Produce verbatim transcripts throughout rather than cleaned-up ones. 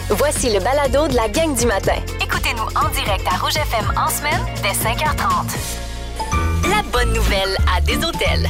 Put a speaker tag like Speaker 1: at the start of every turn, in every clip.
Speaker 1: Voici le balado de la gang du matin.
Speaker 2: Écoutez-nous en direct à Rouge F M en semaine dès cinq heures trente. La bonne nouvelle à des hôtels.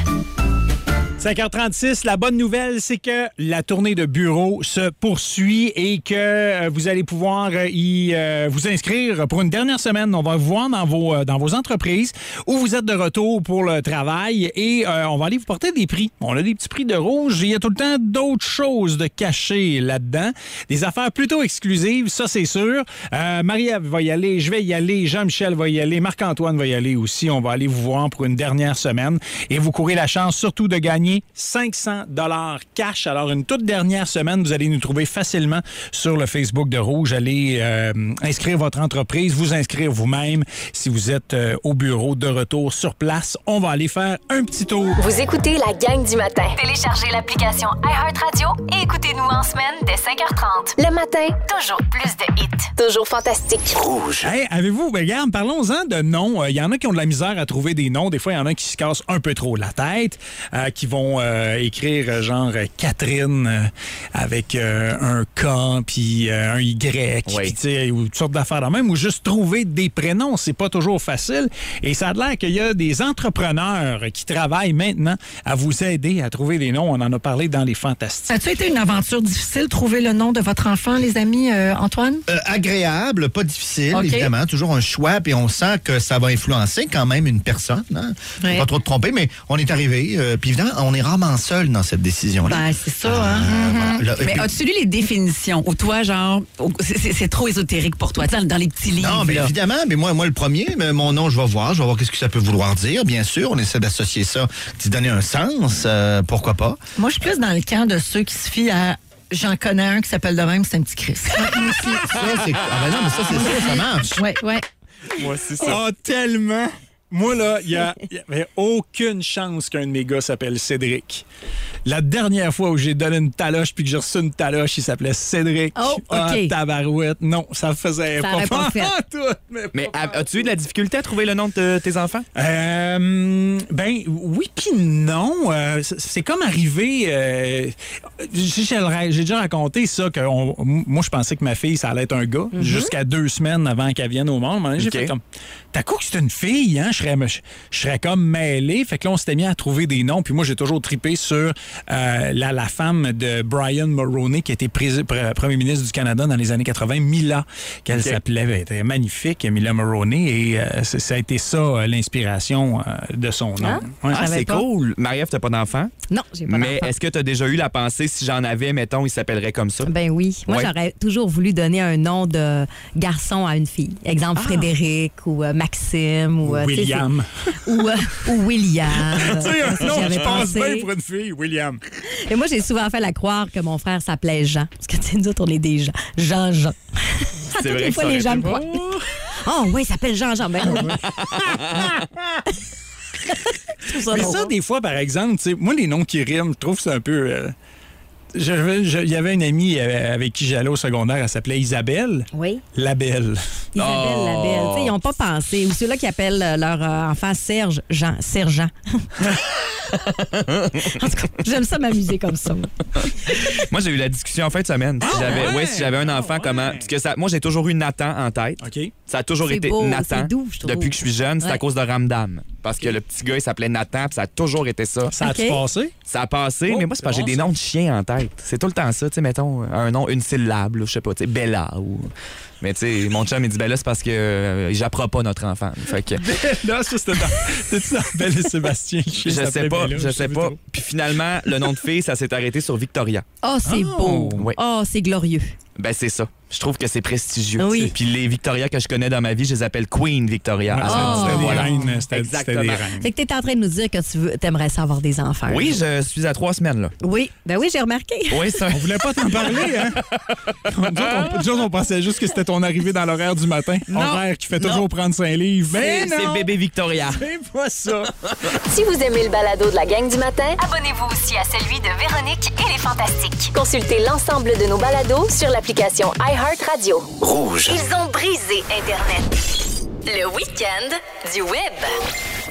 Speaker 3: cinq heures trente-six, la bonne nouvelle, c'est que la tournée de bureau se poursuit et que vous allez pouvoir y euh, vous inscrire pour une dernière semaine. On va vous voir dans vos, dans vos entreprises où vous êtes de retour pour le travail et euh, on va aller vous porter des prix. On a des petits prix de rouge. Il y a tout le temps d'autres choses de cachées là-dedans. Des affaires plutôt exclusives, ça c'est sûr. Euh, Marie-Ève va y aller, je vais y aller, Jean-Michel va y aller, Marc-Antoine va y aller aussi. On va aller vous voir pour une dernière semaine et vous courez la chance surtout de gagner cinq cents dollars cash. Alors, une toute dernière semaine, vous allez nous trouver facilement sur le Facebook de Rouge. Allez euh, inscrire votre entreprise, vous inscrire vous-même. Si vous êtes euh, au bureau de retour sur place, on va aller faire un petit tour.
Speaker 1: Vous écoutez la gang du matin.
Speaker 2: Téléchargez l'application iHeartRadio et écoutez-nous en semaine dès cinq heures trente.
Speaker 1: Le matin,
Speaker 2: Toujours plus de hits.
Speaker 1: toujours fantastique.
Speaker 4: Rouge.
Speaker 3: Hey, avez-vous, ben, regarde, parlons-en de noms. Il euh, y en a qui ont de la misère à trouver des noms. Des fois, il y en a qui se cassent un peu trop la tête, euh, qui vont euh, écrire euh, genre euh, Catherine euh, avec euh, un K puis euh, un Y,
Speaker 5: Oui.
Speaker 3: puis tu sais, ou toutes sortes d'affaires de même, ou juste trouver des prénoms, c'est pas toujours facile. Et ça a l'air qu'il y a des entrepreneurs qui travaillent maintenant à vous aider à trouver des noms. On en a parlé dans les Fantastiques.
Speaker 6: Ça a-tu été une aventure difficile de trouver le nom de votre enfant, les amis, euh, Antoine?
Speaker 4: Euh, agréable, pas difficile,
Speaker 6: OK.
Speaker 4: évidemment. Toujours un choix, puis on sent que ça va influencer quand même une personne. Hein? Faut
Speaker 6: Ouais.
Speaker 4: Pas trop te tromper, mais on est arrivé. Euh, puis évidemment, on est rarement seul dans cette décision-là.
Speaker 6: Ben, c'est ça, hein?
Speaker 4: Euh, voilà. Là, et
Speaker 7: Mais
Speaker 4: puis-
Speaker 7: as-tu lu les définitions? Ou toi, genre, oh, c'est- c'est c'est trop ésotérique pour toi, tu sais, dans les petits livres.
Speaker 4: Non, mais
Speaker 7: là.
Speaker 4: évidemment, mais moi, moi le premier, mais mon nom, je vais voir, je vais voir qu'est-ce que ça peut vouloir dire. Bien sûr, on essaie d'associer ça, d'y donner un sens, euh, pourquoi pas.
Speaker 6: Moi, je suis plus dans le camp de ceux qui se fient à j'en connais un qui s'appelle de même, c'est un petit Chris.
Speaker 4: Ça, c'est ah ben non, mais ça c'est ça, ça marche.
Speaker 6: Ouais, ouais.
Speaker 5: Moi aussi, ça.
Speaker 3: Ah, tellement! Moi, là, il n'y avait aucune chance qu'un de mes gars s'appelle Cédric. La dernière fois où j'ai donné une taloche puis que j'ai reçu une taloche, il s'appelait Cédric.
Speaker 6: Oh, OK.
Speaker 3: Ah, tabarouette. Non, ça faisait
Speaker 6: Ça
Speaker 3: pas
Speaker 6: aurait pas fait.
Speaker 3: Ah, tout, mais
Speaker 5: Mais
Speaker 3: pas
Speaker 5: as- as-tu eu de la difficulté à trouver le nom de tes enfants?
Speaker 3: Euh, ben oui puis non. Euh, c'est- c'est comme arrivé. Euh, j'ai j'ai déjà raconté ça que on- moi je pensais que ma fille ça allait être un gars jusqu'à deux semaines avant qu'elle vienne au monde. J'ai
Speaker 5: OK.
Speaker 3: fait comme t'as coup que c'est une fille, hein. Je serais je, je serais comme mêlé. Fait que là on s'était mis à trouver des noms. Puis moi j'ai toujours trippé sur euh, la, la femme de Brian Mulroney qui était pré- pre- premier ministre du Canada dans les années quatre-vingt, Mila, qu'elle
Speaker 5: OK.
Speaker 3: s'appelait. Elle était magnifique, Mila Mulroney, et euh, c'est- ça a été ça euh, l'inspiration euh, de son nom.
Speaker 6: Ah?
Speaker 3: Ouais.
Speaker 5: Ah,
Speaker 6: savais
Speaker 5: c'est
Speaker 6: pas.
Speaker 5: cool. Marie-Ève, t'as pas d'enfant?
Speaker 6: Non, j'ai pas
Speaker 5: Mais
Speaker 6: d'enfant.
Speaker 5: est-ce que t'as déjà eu la pensée, si j'en avais, mettons, il s'appellerait comme ça?
Speaker 8: Ben oui. Moi,
Speaker 5: Ouais.
Speaker 8: j'aurais toujours voulu donner un nom de garçon à une fille. Exemple, Frédéric ou euh, Maxime ou... euh, tu sais,
Speaker 3: William.
Speaker 8: c'est- Ou, euh, ou William.
Speaker 3: Tu sais, un
Speaker 8: Ça,
Speaker 3: nom
Speaker 8: j'y
Speaker 3: qui
Speaker 8: avais
Speaker 3: passe
Speaker 8: pensé.
Speaker 3: bien pour une fille, William.
Speaker 8: Et moi, j'ai souvent fait la croire que mon frère s'appelait Jean. Parce que, tu sais, nous autres, on est des gens. Jean-Jean.
Speaker 5: C'est
Speaker 8: Toutes
Speaker 5: vrai
Speaker 8: les
Speaker 5: que
Speaker 8: fois,
Speaker 5: ça
Speaker 8: les
Speaker 5: aurait
Speaker 8: gens me
Speaker 5: été
Speaker 8: croient. Oh, oui, il s'appelle Jean-Jean. Ben, oui. Je trouve ça
Speaker 3: Mais
Speaker 8: drôle.
Speaker 3: ça, des fois, par exemple, tu sais, moi, les noms qui riment, je trouve que c'est un peu... euh, j'avais- je- Il y avait une amie euh, avec qui j'allais au secondaire, elle s'appelait Isabelle
Speaker 8: Oui.
Speaker 3: Labelle.
Speaker 8: Isabelle
Speaker 5: Oh.
Speaker 8: Labelle. Tu sais, ils n'ont pas pensé. Ou ceux-là qui appellent euh, leur euh, enfant Serge Jean. Sergent. En tout cas, j'aime ça m'amuser comme ça.
Speaker 5: Moi, j'ai eu la discussion en fin de semaine. Si j'avais,
Speaker 3: ouais?
Speaker 5: ouais, si j'avais un enfant,
Speaker 3: Ah,
Speaker 5: comment.
Speaker 3: ouais.
Speaker 5: Parce que ça, moi, j'ai toujours eu Nathan en tête.
Speaker 3: OK.
Speaker 5: Ça a toujours
Speaker 8: C'est
Speaker 5: été
Speaker 8: beau,
Speaker 5: Nathan.
Speaker 8: c'est doux, je trouve.
Speaker 5: Depuis que je suis jeune, c'est à
Speaker 8: Ouais.
Speaker 5: cause de Ramdam. Parce que le petit gars, il s'appelait Nathan, puis ça a toujours été ça.
Speaker 3: Ça a-tu
Speaker 8: OK.
Speaker 3: passé?
Speaker 5: Ça a passé,
Speaker 3: Oh,
Speaker 5: mais moi, c'est parce que
Speaker 3: c'est
Speaker 5: j'ai
Speaker 3: bon,
Speaker 5: des
Speaker 3: ça.
Speaker 5: noms de chiens en tête. C'est tout le temps ça, tu sais, mettons, un nom, une syllabe, là, je sais pas, tu sais, Bella ou... Mais tu sais, mon chum, il dit, ben là, c'est parce que euh, j'apprends pas notre enfant. Fait que...
Speaker 3: Là, ça, c'était dans... C'était dans Belle et Sébastien.
Speaker 5: Je sais pas, je sais pas. Puis finalement, le nom de fille, ça s'est arrêté sur Victoria.
Speaker 8: Oh, c'est beau.
Speaker 5: ouais.
Speaker 8: Oh, c'est glorieux.
Speaker 5: Ben, c'est ça. Je trouve que c'est prestigieux.
Speaker 8: Oui.
Speaker 5: tu sais. Puis les Victoria que je connais dans ma vie, je les appelle Queen Victoria.
Speaker 3: Ouais,
Speaker 5: Ah,
Speaker 3: c'était
Speaker 8: Oh.
Speaker 3: des
Speaker 5: voilà.
Speaker 3: reines. C'était c'était
Speaker 5: Exactement.
Speaker 3: des reines.
Speaker 8: Fait que t'es en train de nous dire que tu veux, t'aimerais ça avoir des enfants.
Speaker 5: Oui, je suis à trois semaines, là.
Speaker 8: Oui. Ben oui, j'ai remarqué.
Speaker 5: Oui, ça.
Speaker 3: On voulait pas t'en parler, hein? Nous autres, on, nous autres, on pensait juste que c'était ton arrivée dans l'horaire du matin.
Speaker 5: Non.
Speaker 3: Horaire qui fait
Speaker 5: Non.
Speaker 3: toujours prendre cinq livres. Ben
Speaker 5: C'est
Speaker 3: non!
Speaker 5: c'est bébé Victoria.
Speaker 3: C'est pas ça.
Speaker 1: Si vous aimez le balado de la gang du matin,
Speaker 2: Abonnez-vous aussi à celui de Véronique et les Fantastiques.
Speaker 1: consultez l'ensemble de nos balados sur l'application iHeartRadio.
Speaker 4: Rouge.
Speaker 2: Ils ont brisé Internet. Le week-end du web.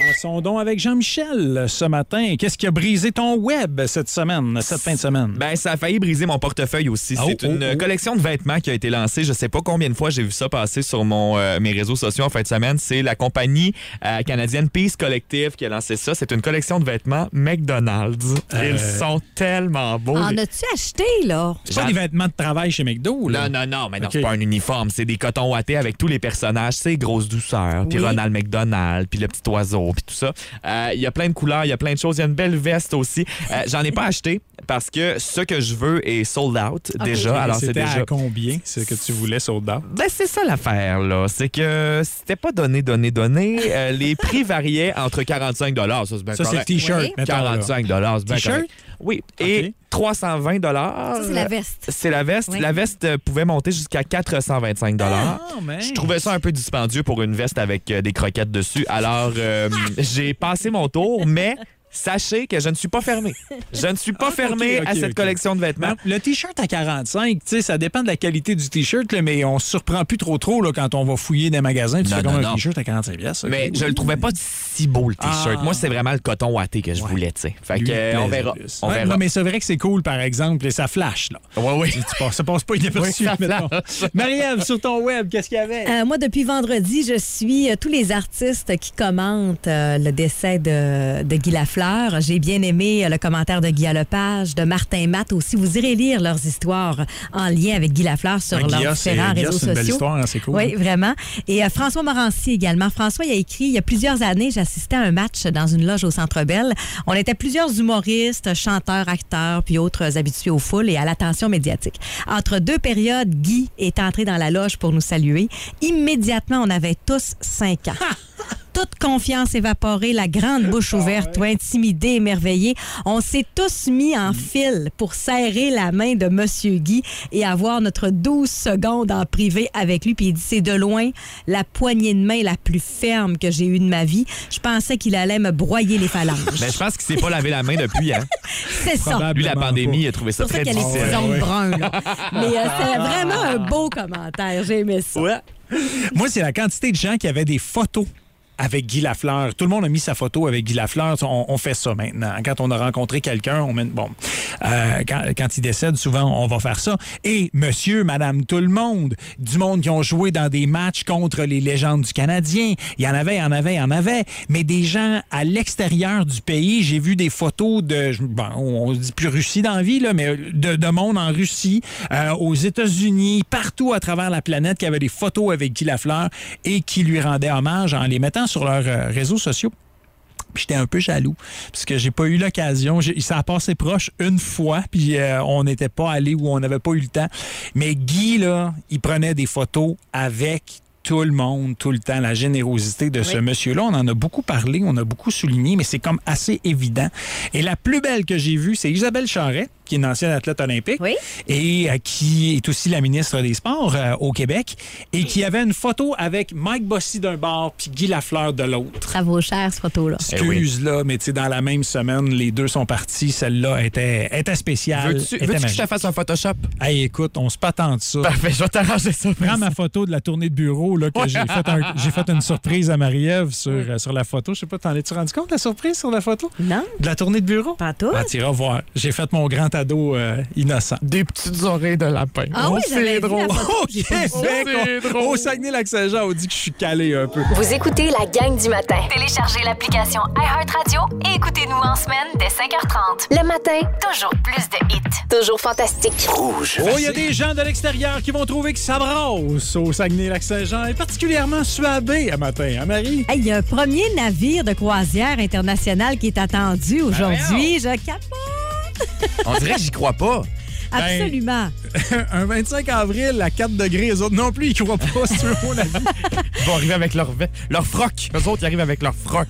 Speaker 3: Sondons avec Jean-Michel ce matin. Qu'est-ce qui a brisé ton web cette semaine, cette fin de semaine?
Speaker 5: Ben, ça a failli briser mon portefeuille aussi.
Speaker 3: Oh,
Speaker 5: C'est
Speaker 3: oh,
Speaker 5: une
Speaker 3: oh.
Speaker 5: collection de vêtements qui a été lancée. Je sais pas combien de fois j'ai vu ça passer sur mon, euh, mes réseaux sociaux en fin de semaine. C'est la compagnie euh, canadienne Peace Collective qui a lancé ça. C'est une collection de vêtements McDonald's.
Speaker 3: Euh...
Speaker 5: Ils sont tellement beaux.
Speaker 8: En
Speaker 5: les-
Speaker 8: as-tu acheté, là?
Speaker 3: C'est pas des vêtements de travail chez McDo, là?
Speaker 5: Non, non, non, mais non,
Speaker 3: Ok.
Speaker 5: c'est pas un uniforme. C'est des cotons ouatés avec tous les personnages. C'est Grosse Douceur, puis
Speaker 8: Oui.
Speaker 5: Ronald McDonald, puis le petit oiseau, puis tout ça. Euh, Il y a plein de couleurs, il y a plein de choses. Il y a une belle veste aussi. Euh, J'en ai pas acheté parce que ce que je veux est sold out déjà. Alors, c'est
Speaker 3: C'était
Speaker 5: déjà...
Speaker 3: à combien, ce que tu voulais, sold out?
Speaker 5: Ben, c'est ça l'affaire, là. C'est que c'était pas donné, donné, donné. Euh, les prix variaient entre quarante-cinq ça, c'est bien
Speaker 3: Ça, c'est le
Speaker 5: correct.
Speaker 3: T-shirt,
Speaker 8: Oui.
Speaker 3: mettons, là.
Speaker 5: quarante-cinq c'est bien
Speaker 3: T-shirt?
Speaker 5: correct. Oui.
Speaker 3: OK.
Speaker 5: Et trois cent vingt
Speaker 8: Ça, c'est la veste.
Speaker 5: C'est la veste.
Speaker 8: Oui.
Speaker 5: La veste euh, pouvait monter jusqu'à quatre cent vingt-cinq
Speaker 3: Ah, mais...
Speaker 5: Je trouvais ça un peu dispendieux pour une veste avec euh, des croquettes dessus. Alors, euh, j'ai passé mon tour, mais sachez que je ne suis pas fermé. Je ne suis pas
Speaker 3: Ah,
Speaker 5: fermé
Speaker 3: ok, ok,
Speaker 5: à cette
Speaker 3: ok.
Speaker 5: collection de vêtements.
Speaker 3: Ben, le T-shirt à quarante-cinq, tu sais, ça dépend de la qualité du T-shirt, là, mais on se surprend plus trop trop là, quand on va fouiller des magasins. Tu
Speaker 5: Non,
Speaker 3: fais comme
Speaker 5: non,
Speaker 3: un
Speaker 5: non.
Speaker 3: T-shirt à quarante-cinq piastres.
Speaker 5: Mais je le trouvais pas si beau, le T-shirt.
Speaker 3: Ah.
Speaker 5: Moi, c'est vraiment le coton ouaté que je
Speaker 3: Ouais.
Speaker 5: voulais, tu sais. Fait
Speaker 3: Lui,
Speaker 5: que,
Speaker 3: il
Speaker 5: euh, on
Speaker 3: plaisait
Speaker 5: verra.
Speaker 3: plus.
Speaker 5: On
Speaker 3: Ouais,
Speaker 5: verra.
Speaker 3: non, mais c'est vrai que c'est cool, par exemple, et ça flash, là.
Speaker 5: Ouais, oui.
Speaker 3: Tu passes- ça passe pas inaperçu.
Speaker 5: Oui, ça
Speaker 3: mettons.
Speaker 5: flash.
Speaker 3: Marie-Ève, sur ton web, qu'est-ce qu'il y avait?
Speaker 8: Euh, moi, depuis vendredi, je suis euh, tous les artistes qui commentent euh, le décès de, de Guy Lafleur. J'ai bien aimé euh, le commentaire de Guy Lepage, de Martin Matt aussi. Vous irez lire leurs histoires en lien avec Guy Lafleur sur
Speaker 3: Ah,
Speaker 8: leurs
Speaker 3: Guilla, c'est-
Speaker 8: différents
Speaker 3: Guilla,
Speaker 8: réseaux
Speaker 3: c'est une belle
Speaker 8: sociaux.
Speaker 3: histoire, hein, c'est cool.
Speaker 8: Oui, vraiment. Et euh, François Morancy également. François, il a écrit, il y a plusieurs années, j'assistais à un match dans une loge au Centre Bell. On était plusieurs humoristes, chanteurs, acteurs, puis autres habitués aux foules et à l'attention médiatique. Entre deux périodes, Guy est entré dans la loge pour nous saluer. Immédiatement, on avait tous cinq ans. Toute confiance évaporée, la grande bouche ouverte, intimidé, émerveillé. On s'est tous mis en file pour serrer la main de Monsieur Guy et avoir notre douze secondes en privé avec lui. Puis il dit, c'est de loin la poignée de main la plus ferme que j'ai eue de ma vie. Je pensais qu'il allait me broyer les phalanges.
Speaker 5: Mais je pense qu'il s'est pas lavé la main depuis, hein.
Speaker 8: C'est ça.
Speaker 3: Probable.
Speaker 5: Lui, la pandémie, il a trouvé
Speaker 8: C'est
Speaker 5: ça
Speaker 8: pour ça
Speaker 5: très
Speaker 8: qu'il y a les
Speaker 5: difficile.
Speaker 8: petits ongles
Speaker 3: ouais.
Speaker 8: bruns. Là. Mais euh, c'est vraiment un beau commentaire. J'ai aimé ça.
Speaker 5: Ouais.
Speaker 3: Moi, c'est la quantité de gens qui avaient des photos avec Guy Lafleur. Tout le monde a mis sa photo avec Guy Lafleur. On, on fait ça maintenant. Quand on a rencontré quelqu'un, on met... Bon, euh, quand, quand il décède, souvent, on va faire ça. Et monsieur, madame, tout le monde, du monde qui ont joué dans des matchs contre les légendes du Canadien. Il y en avait, il y en avait, il y en avait. Mais des gens à l'extérieur du pays, j'ai vu des photos de... Bon, on dit plus Russie dans la vie, là, mais de, de monde en Russie, euh, aux États-Unis, partout à travers la planète, qui avait des photos avec Guy Lafleur et qui lui rendaient hommage en les mettant sur leurs euh, réseaux sociaux. Puis j'étais un peu jaloux parce que j'ai pas eu l'occasion. J'ai- Ça a passé proche une fois, puis euh, on n'était pas allé ou on n'avait pas eu le temps. Mais Guy, là, il prenait des photos avec tout le monde, tout le temps, la générosité de ce monsieur-là. On en a beaucoup parlé, on a beaucoup souligné, mais c'est comme assez évident. Et la plus belle que j'ai vue, c'est Isabelle Charret, qui est une ancienne athlète olympique
Speaker 8: Oui.
Speaker 3: et euh, qui est aussi la ministre des Sports euh, au Québec et qui avait une photo avec Mike Bossy d'un bord puis Guy Lafleur de l'autre.
Speaker 8: Ça vaut cher, cette photo-là.
Speaker 5: Eh oui.
Speaker 3: Excuse, là, mais tu sais, dans la même semaine, les deux sont partis. Celle-là était, était spéciale.
Speaker 5: Veux-tu
Speaker 3: était
Speaker 5: veux-tu que je
Speaker 3: magique.
Speaker 5: te fasse un Photoshop?
Speaker 3: Hey, écoute, on se patente ça.
Speaker 5: Parfait, je vais t'arranger ça.
Speaker 3: Prends ma photo de la tournée de bureau, là, que j'ai fait, un- j'ai fait une surprise à Marie-Ève sur, euh, sur la photo. Je sais pas, t'en es-tu rendu compte, la surprise sur la photo?
Speaker 8: Non?
Speaker 3: De la tournée de bureau?
Speaker 8: Pas tout?
Speaker 3: Ah, tu iras voir. J'ai fait mon grand ado euh, innocent.
Speaker 5: Des petites oreilles de lapin.
Speaker 8: Ah oui,
Speaker 5: Oh,
Speaker 8: j'avais
Speaker 5: c'est
Speaker 8: vu
Speaker 5: drôle.
Speaker 8: la photo.
Speaker 3: Au
Speaker 8: J'ai pas vu ça.
Speaker 3: Québec,
Speaker 5: c'est
Speaker 3: on-
Speaker 5: drôle.
Speaker 3: au Saguenay-Lac-Saint-Jean, on dit que je suis calé un peu.
Speaker 1: Vous écoutez la gang du matin.
Speaker 2: Téléchargez l'application iHeartRadio et écoutez-nous en semaine dès cinq heures trente.
Speaker 1: Le matin,
Speaker 2: Toujours plus de hits.
Speaker 1: toujours fantastique.
Speaker 3: Oh, il y a des gens de l'extérieur qui vont trouver que ça brasse au Saguenay-Lac-Saint-Jean, et particulièrement Suabé à matin, hein, Marie?
Speaker 8: Hey, il y a un premier navire de croisière international qui est attendu aujourd'hui. Je capote.
Speaker 5: On dirait que j'y crois pas.
Speaker 3: Ben,
Speaker 8: Absolument.
Speaker 3: Un vingt-cinq avril à quatre degrés, les autres non plus, ils croient pas, si tu veux mon avis.
Speaker 5: Ils vont arriver avec leur, ve- leur froc. Eux autres, ils arrivent avec leur froc.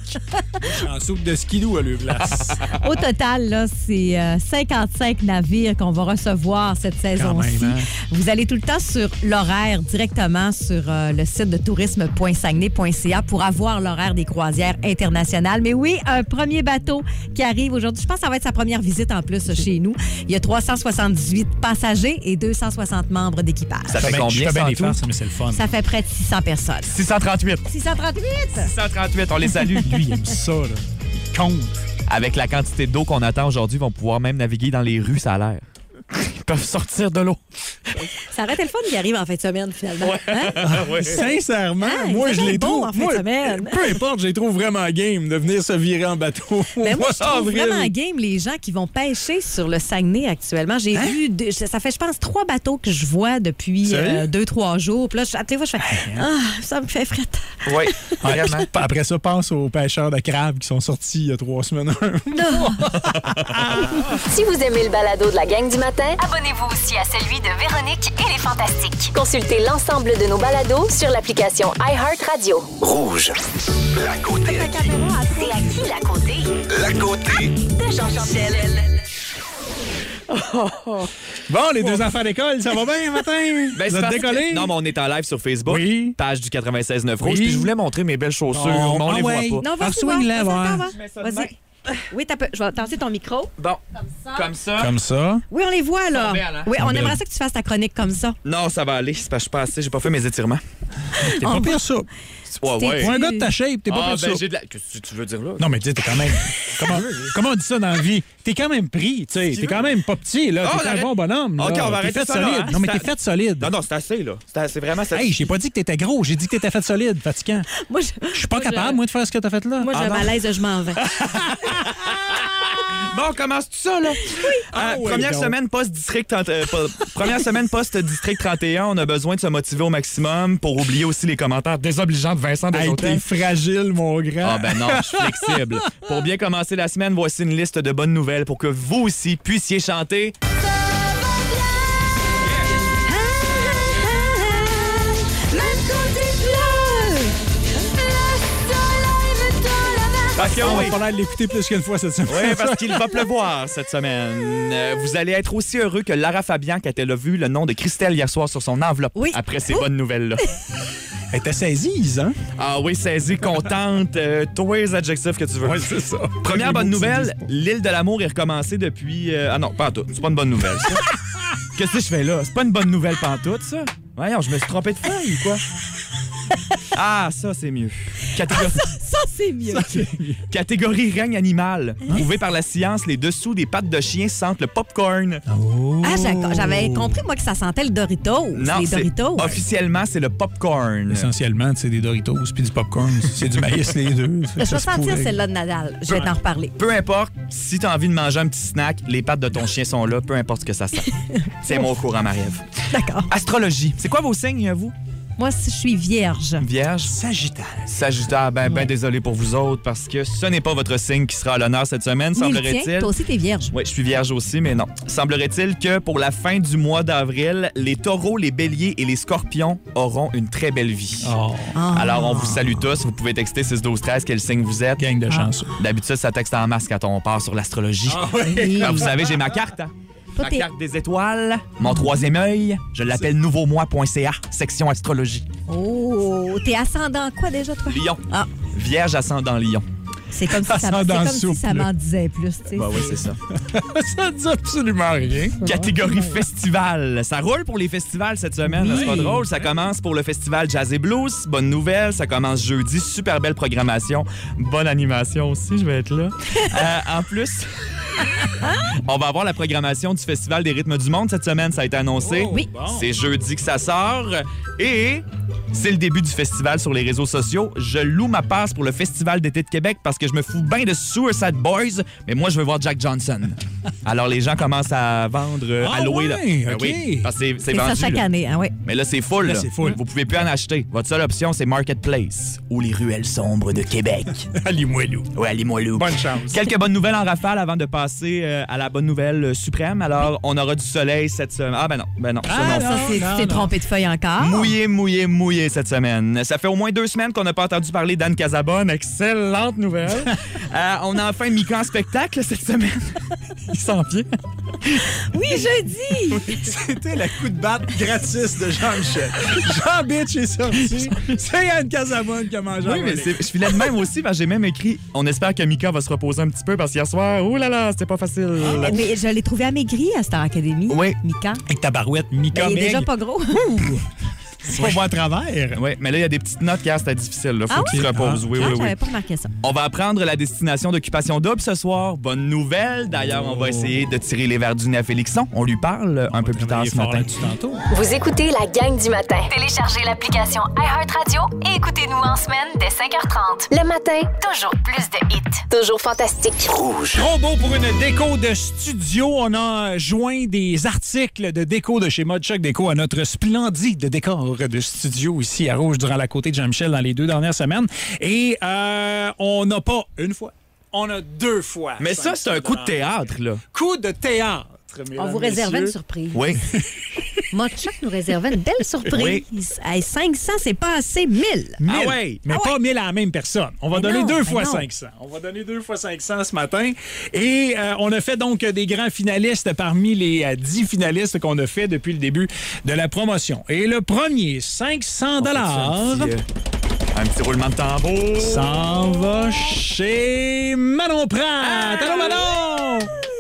Speaker 3: En soupe de skidoo à le place.
Speaker 8: Au total, là, c'est euh, cinquante-cinq navires qu'on va recevoir cette saison-ci.
Speaker 3: même, hein?
Speaker 8: Vous allez tout le temps sur l'horaire directement sur euh, le site de tourisme point saguenay point c a pour avoir l'horaire des croisières internationales. Mais oui, un premier bateau qui arrive aujourd'hui. Je pense que ça va être sa première visite en plus chez nous. Il y a trois cent soixante-dix-huit soixante-dix-huit passagers et deux cent soixante membres d'équipage.
Speaker 5: Ça fait
Speaker 3: Je fais
Speaker 5: combien,
Speaker 3: bien
Speaker 5: ça, en
Speaker 3: les
Speaker 5: tout?
Speaker 3: farces, mais c'est le fun.
Speaker 8: Ça fait près de six cents personnes.
Speaker 5: six cent trente-huit.
Speaker 8: six cent trente-huit!
Speaker 5: six cent trente-huit, on les salue.
Speaker 3: Lui, il aime ça, là. Il compte.
Speaker 5: Avec la quantité d'eau qu'on attend aujourd'hui, ils vont pouvoir même naviguer dans les rues, ça a l'air. Ils peuvent sortir de l'eau.
Speaker 8: Ça aurait été le fun qui arrive en fin de semaine, finalement. Hein?
Speaker 5: Ouais.
Speaker 3: Sincèrement,
Speaker 8: Ah,
Speaker 3: moi,
Speaker 8: il
Speaker 3: je
Speaker 8: fait
Speaker 3: les
Speaker 8: beau
Speaker 3: trouve.
Speaker 8: en fin de
Speaker 3: moi,
Speaker 8: semaine.
Speaker 3: peu importe, je les trouve vraiment game de venir se virer en bateau.
Speaker 8: Mais
Speaker 3: au
Speaker 8: moi,
Speaker 3: mois
Speaker 8: je trouve
Speaker 3: d'avril.
Speaker 8: vraiment game les gens qui vont pêcher sur le Saguenay actuellement. J'ai vu, deux- ça fait, je pense, trois bateaux que je vois depuis
Speaker 3: Sérieux?
Speaker 8: euh, deux, trois jours. Puis là, je- à tes fois, je fais Ah, ça me fait frette.
Speaker 5: Oui, vraiment.
Speaker 3: Après ça, pense aux pêcheurs de crabes qui sont sortis il y a trois semaines.
Speaker 1: Si vous aimez le balado de la gang du matin,
Speaker 2: Abonnez-vous aussi à celui de Véronique et les Fantastiques.
Speaker 1: consultez l'ensemble de nos balados sur l'application iHeartRadio.
Speaker 9: Rouge. La côté à qui?
Speaker 2: C'est à qui la côté
Speaker 9: La côté.
Speaker 2: de Jean-Michel?
Speaker 3: Bon, les deux enfants d'école, ça va bien matin?
Speaker 5: Ben,
Speaker 3: Vous
Speaker 5: c'est
Speaker 3: êtes
Speaker 5: parce
Speaker 3: décollés?
Speaker 5: que- Non, mais on est en live sur Facebook,
Speaker 3: Oui.
Speaker 5: page du quatre-vingt-seize neuf Rouge,
Speaker 3: Oui.
Speaker 5: puis je voulais montrer mes belles chaussures,
Speaker 3: Oh,
Speaker 5: mais on
Speaker 3: ah
Speaker 5: les
Speaker 3: ouais.
Speaker 5: voit pas.
Speaker 8: Non,
Speaker 3: Ah,
Speaker 8: vas-y,
Speaker 3: swing-la,
Speaker 8: vas-y,
Speaker 3: voir.
Speaker 8: attends,
Speaker 5: Je mets ça de
Speaker 8: vas-y. Oui, t'as peu- je vais tasser ton micro.
Speaker 5: Bon, comme ça.
Speaker 3: Comme ça.
Speaker 8: Oui, on les voit, là.
Speaker 5: Sont belles, hein?
Speaker 8: Oui, on
Speaker 3: Sont
Speaker 8: aimerait
Speaker 3: belles.
Speaker 8: ça que tu fasses ta chronique comme ça.
Speaker 5: Non, ça va aller, c'est parce que je suis pas assez, j'ai pas fait mes étirements.
Speaker 3: T'es pas pire ça.
Speaker 5: Ouais,
Speaker 8: T'es-
Speaker 5: ouais.
Speaker 3: Pour un gars de ta shape, t'es pas
Speaker 5: Ah,
Speaker 3: pire
Speaker 5: ben
Speaker 3: ça.
Speaker 5: j'ai de la... Qu'est-ce que tu veux dire là?
Speaker 3: Non, mais tu sais, t'es quand même. Comment, comment on dit ça dans la vie? T'es quand même pris, tu sais. T'es quand même pas petit, là.
Speaker 5: Oh,
Speaker 3: T'es un
Speaker 5: arrête.
Speaker 3: bon bonhomme.
Speaker 5: Ok,
Speaker 3: là.
Speaker 5: on va
Speaker 3: T'es
Speaker 5: arrêter
Speaker 3: fait
Speaker 5: ça, là,
Speaker 3: solide.
Speaker 5: hein?
Speaker 3: Non, mais
Speaker 5: C'est-
Speaker 3: t'es fait solide.
Speaker 5: Non, non, c'est assez, là. C'est assez- c'est vraiment... ça-
Speaker 3: Hey, j'ai pas dit que t'étais gros, j'ai dit que t'étais fait solide, fatigant.
Speaker 8: Moi, je
Speaker 3: Je suis pas
Speaker 8: moi,
Speaker 3: capable,
Speaker 8: je-
Speaker 3: moi, de faire ce que t'as fait là.
Speaker 8: Moi, j'ai
Speaker 5: Ah,
Speaker 8: un
Speaker 5: non.
Speaker 8: malaise, je m'en vais.
Speaker 5: Bon, on commence tout ça, là. Euh,
Speaker 3: Ah oui,
Speaker 5: première,
Speaker 3: donc.
Speaker 5: semaine post-district, euh, pas- première semaine post-district trente et un, on a besoin de se motiver au maximum pour oublier aussi les commentaires désobligeants de Vincent
Speaker 3: Hey,
Speaker 5: Desautels.
Speaker 3: t'es fragile, mon grand.
Speaker 5: Ah ben non, je suis flexible. Pour bien commencer la semaine, voici une liste de bonnes nouvelles pour que vous aussi puissiez chanter. Parce que
Speaker 3: On
Speaker 5: oui.
Speaker 3: va falloir l'écouter plus qu'une fois cette semaine.
Speaker 5: Oui, parce qu'il va pleuvoir cette semaine. Euh, vous allez être aussi heureux que Lara Fabian quand elle a vu le nom de Christelle hier soir sur son enveloppe
Speaker 8: Oui.
Speaker 5: après ces bonnes nouvelles-là.
Speaker 3: Elle était saisie, hein?
Speaker 5: Ah oui, saisie, contente, euh, tous les adjectifs que tu veux.
Speaker 3: Ouais, c'est ça.
Speaker 5: Première
Speaker 3: Les
Speaker 5: bonne
Speaker 3: mots que tu
Speaker 5: nouvelle,
Speaker 3: dis pas.
Speaker 5: l'île de l'amour est recommencée depuis... euh, Ah non, pas en tout. C'est pas une bonne nouvelle, ça. Qu'est-ce que je fais là? C'est pas une bonne nouvelle pantoute, ça? Voyons, je me suis trompé de feuille ou quoi? Ah, ça, c'est mieux. Catégorie...
Speaker 8: Ça, c'est mieux.
Speaker 5: Catégorie règne animal. Prouvé par la science, les dessous des pattes de chien sentent le popcorn.
Speaker 8: Ah, j'ai- j'avais compris, moi, que ça sentait le Doritos.
Speaker 5: Non,
Speaker 8: les
Speaker 5: c'est-
Speaker 8: Doritos.
Speaker 5: officiellement, c'est le popcorn.
Speaker 3: Essentiellement, tu sais, des Doritos puis du popcorn. C'est du maïs, les deux.
Speaker 8: Je vais
Speaker 3: Ça se
Speaker 8: sentir
Speaker 3: pourrait.
Speaker 8: celle-là de Nadal. Je vais t'en reparler.
Speaker 5: Peu importe, si t'as envie de manger un petit snack, les pattes de ton chien sont là, peu importe ce que ça sent. C'est mon au courant, Marie-Ève.
Speaker 8: D'accord.
Speaker 5: Astrologie. C'est quoi vos signes, vous?
Speaker 8: Moi, si je suis vierge.
Speaker 5: Vierge.
Speaker 3: Sagittaire.
Speaker 5: Sagittaire, ben, ben désolé pour vous autres, parce que ce n'est pas votre signe qui sera à l'honneur cette semaine,
Speaker 8: Ni le tien,
Speaker 5: semblerait-il.
Speaker 8: toi aussi, t'es vierge.
Speaker 5: Oui, je suis vierge aussi, mais non. Semblerait-il que pour la fin du mois d'avril, les taureaux, les béliers et les scorpions auront une très belle vie.
Speaker 3: Oh,
Speaker 8: Ah.
Speaker 5: Alors, on vous salue tous. Vous pouvez texter six douze treize quel signe vous êtes.
Speaker 3: gang de chanceux.
Speaker 5: D'habitude, ça texte en masse quand on part sur l'astrologie.
Speaker 8: Oui.
Speaker 5: Alors, vous savez, j'ai ma carte. hein?
Speaker 8: Toi,
Speaker 5: Ma
Speaker 8: t'es-
Speaker 5: carte des étoiles, mon troisième œil. Je l'appelle nouveau moi point c a, section astrologie.
Speaker 8: Oh, t'es ascendant quoi déjà, toi?
Speaker 5: Lion.
Speaker 8: Ah,
Speaker 5: Vierge ascendant Lion.
Speaker 8: c'est comme si ça, c'est
Speaker 3: Ascendant
Speaker 8: comme si
Speaker 3: souple.
Speaker 8: ça m'en disait plus, tu sais.
Speaker 5: Bah oui, c'est ça.
Speaker 3: Ça dit absolument rien.
Speaker 5: Catégorie festival. Ça roule pour les festivals cette semaine.
Speaker 3: Oui.
Speaker 5: C'est pas drôle. Ça commence pour le festival Jazz et Blues. Bonne nouvelle. Ça commence jeudi. Super belle programmation. Bonne animation aussi. Je vais être là. Euh, en plus... On va avoir la programmation du Festival des rythmes du monde cette semaine, ça a été annoncé.
Speaker 8: Oui.
Speaker 5: C'est jeudi que ça sort. Et c'est le début du festival sur les réseaux sociaux. Je loue ma passe pour le Festival d'été de Québec parce que je me fous bien de Suicide Boys, mais moi, je veux voir Jack Johnson. Alors, les gens commencent à vendre, euh,
Speaker 3: Ah
Speaker 5: à louer. là.
Speaker 3: ouais,
Speaker 5: Ben
Speaker 3: OK.
Speaker 5: oui, parce que c'est- c'est
Speaker 8: C'est ça
Speaker 5: vendu.
Speaker 8: chaque
Speaker 5: là.
Speaker 8: année, hein, oui.
Speaker 5: Mais là, c'est full.
Speaker 3: Là,
Speaker 5: là.
Speaker 3: c'est full.
Speaker 5: Vous pouvez plus en acheter. Votre seule option, c'est Marketplace ou les ruelles sombres de Québec.
Speaker 3: Allez-moi, Lou.
Speaker 5: Ouais, allez-moi loup.
Speaker 3: Bonne chance.
Speaker 5: Quelques bonnes nouvelles en rafale avant de passer euh, à la bonne nouvelle euh, suprême. Alors, on aura du soleil cette semaine. Ah ben non, ben non. ça,
Speaker 3: Ah,
Speaker 5: non.
Speaker 3: non.
Speaker 8: Ça, c'est-
Speaker 3: non,
Speaker 8: tu t'es
Speaker 3: non.
Speaker 8: trompé de feuille encore.
Speaker 5: Mouillé, mouillé, mouillé cette semaine. Ça fait au moins deux semaines qu'on n'a pas entendu parler d'Anne Casabonne. Excellente nouvelle. Euh, on a enfin Mika en spectacle cette semaine. cent pieds.
Speaker 8: Oui, jeudi!
Speaker 3: C'était le coup de batte gratis de Jean-Michel. Jean Bitch est sorti. C'est Yann Casamone qui a mangé.
Speaker 5: Oui, mais c'est- je filais de même aussi, parce que j'ai même écrit « On espère que Mika va se reposer un petit peu, parce qu'hier soir, oh là là, c'était pas facile.
Speaker 8: Ah, mais je l'ai trouvé amaigri à Star Academy.
Speaker 5: Oui.
Speaker 8: Mika.
Speaker 3: Avec ta barouette, Mika
Speaker 8: Ben, il est
Speaker 3: Meg.
Speaker 8: déjà pas gros.
Speaker 3: Tu vas voir à travers.
Speaker 5: Oui, mais là, il y a des petites notes qui c'était difficile. Là. Faut
Speaker 8: Ah
Speaker 5: que tu te reposes.
Speaker 3: Ah.
Speaker 5: Oui,
Speaker 8: Ah,
Speaker 5: oui, oui.
Speaker 8: j'avais pas remarqué ça.
Speaker 5: On va apprendre la destination d'Occupation Double ce soir. Bonne nouvelle. D'ailleurs, on va essayer de tirer les verres du nez à Félixon. On lui parle un peu plus tard
Speaker 3: Il est
Speaker 5: ce
Speaker 3: fort
Speaker 5: matin.
Speaker 3: là-dessus tantôt.
Speaker 1: Vous écoutez la gang du matin.
Speaker 2: Téléchargez l'application iHeartRadio et écoutez-nous en semaine dès cinq heures trente.
Speaker 1: Le matin,
Speaker 2: Toujours plus de hits.
Speaker 1: toujours fantastique.
Speaker 9: Rouge.
Speaker 3: Trop beau pour une déco de studio. On a joint des articles de déco de chez Mod Choc Déco à notre splendide décor de studio ici à Rouge durant la côté de Jean-Michel dans les deux dernières semaines. Et euh, on n'a pas une fois, on a deux fois.
Speaker 5: Mais ça, c'est un coup de théâtre, là.
Speaker 3: Coup de théâtre.
Speaker 8: On
Speaker 3: mesdames,
Speaker 8: vous réservait une
Speaker 3: messieurs.
Speaker 8: surprise.
Speaker 5: Oui.
Speaker 8: Mod Choc nous réservait une belle surprise. Hey, cinq cents, c'est pas assez mille.
Speaker 3: mille.
Speaker 5: Ah ouais.
Speaker 3: Mais
Speaker 8: Ah
Speaker 3: pas mille à la même personne. On va
Speaker 8: Mais
Speaker 3: donner
Speaker 8: non,
Speaker 3: deux
Speaker 8: mais
Speaker 3: fois
Speaker 8: non.
Speaker 3: cinq cents. On va donner deux fois cinq cents ce matin. Et euh, on a fait donc des grands finalistes parmi les euh, dix finalistes qu'on a fait depuis le début de la promotion. Et le premier, cinq cents dollars.
Speaker 5: Un petit, euh, un petit roulement de tambour.
Speaker 3: S'en va chez Manon Pratt. Allô, Manon!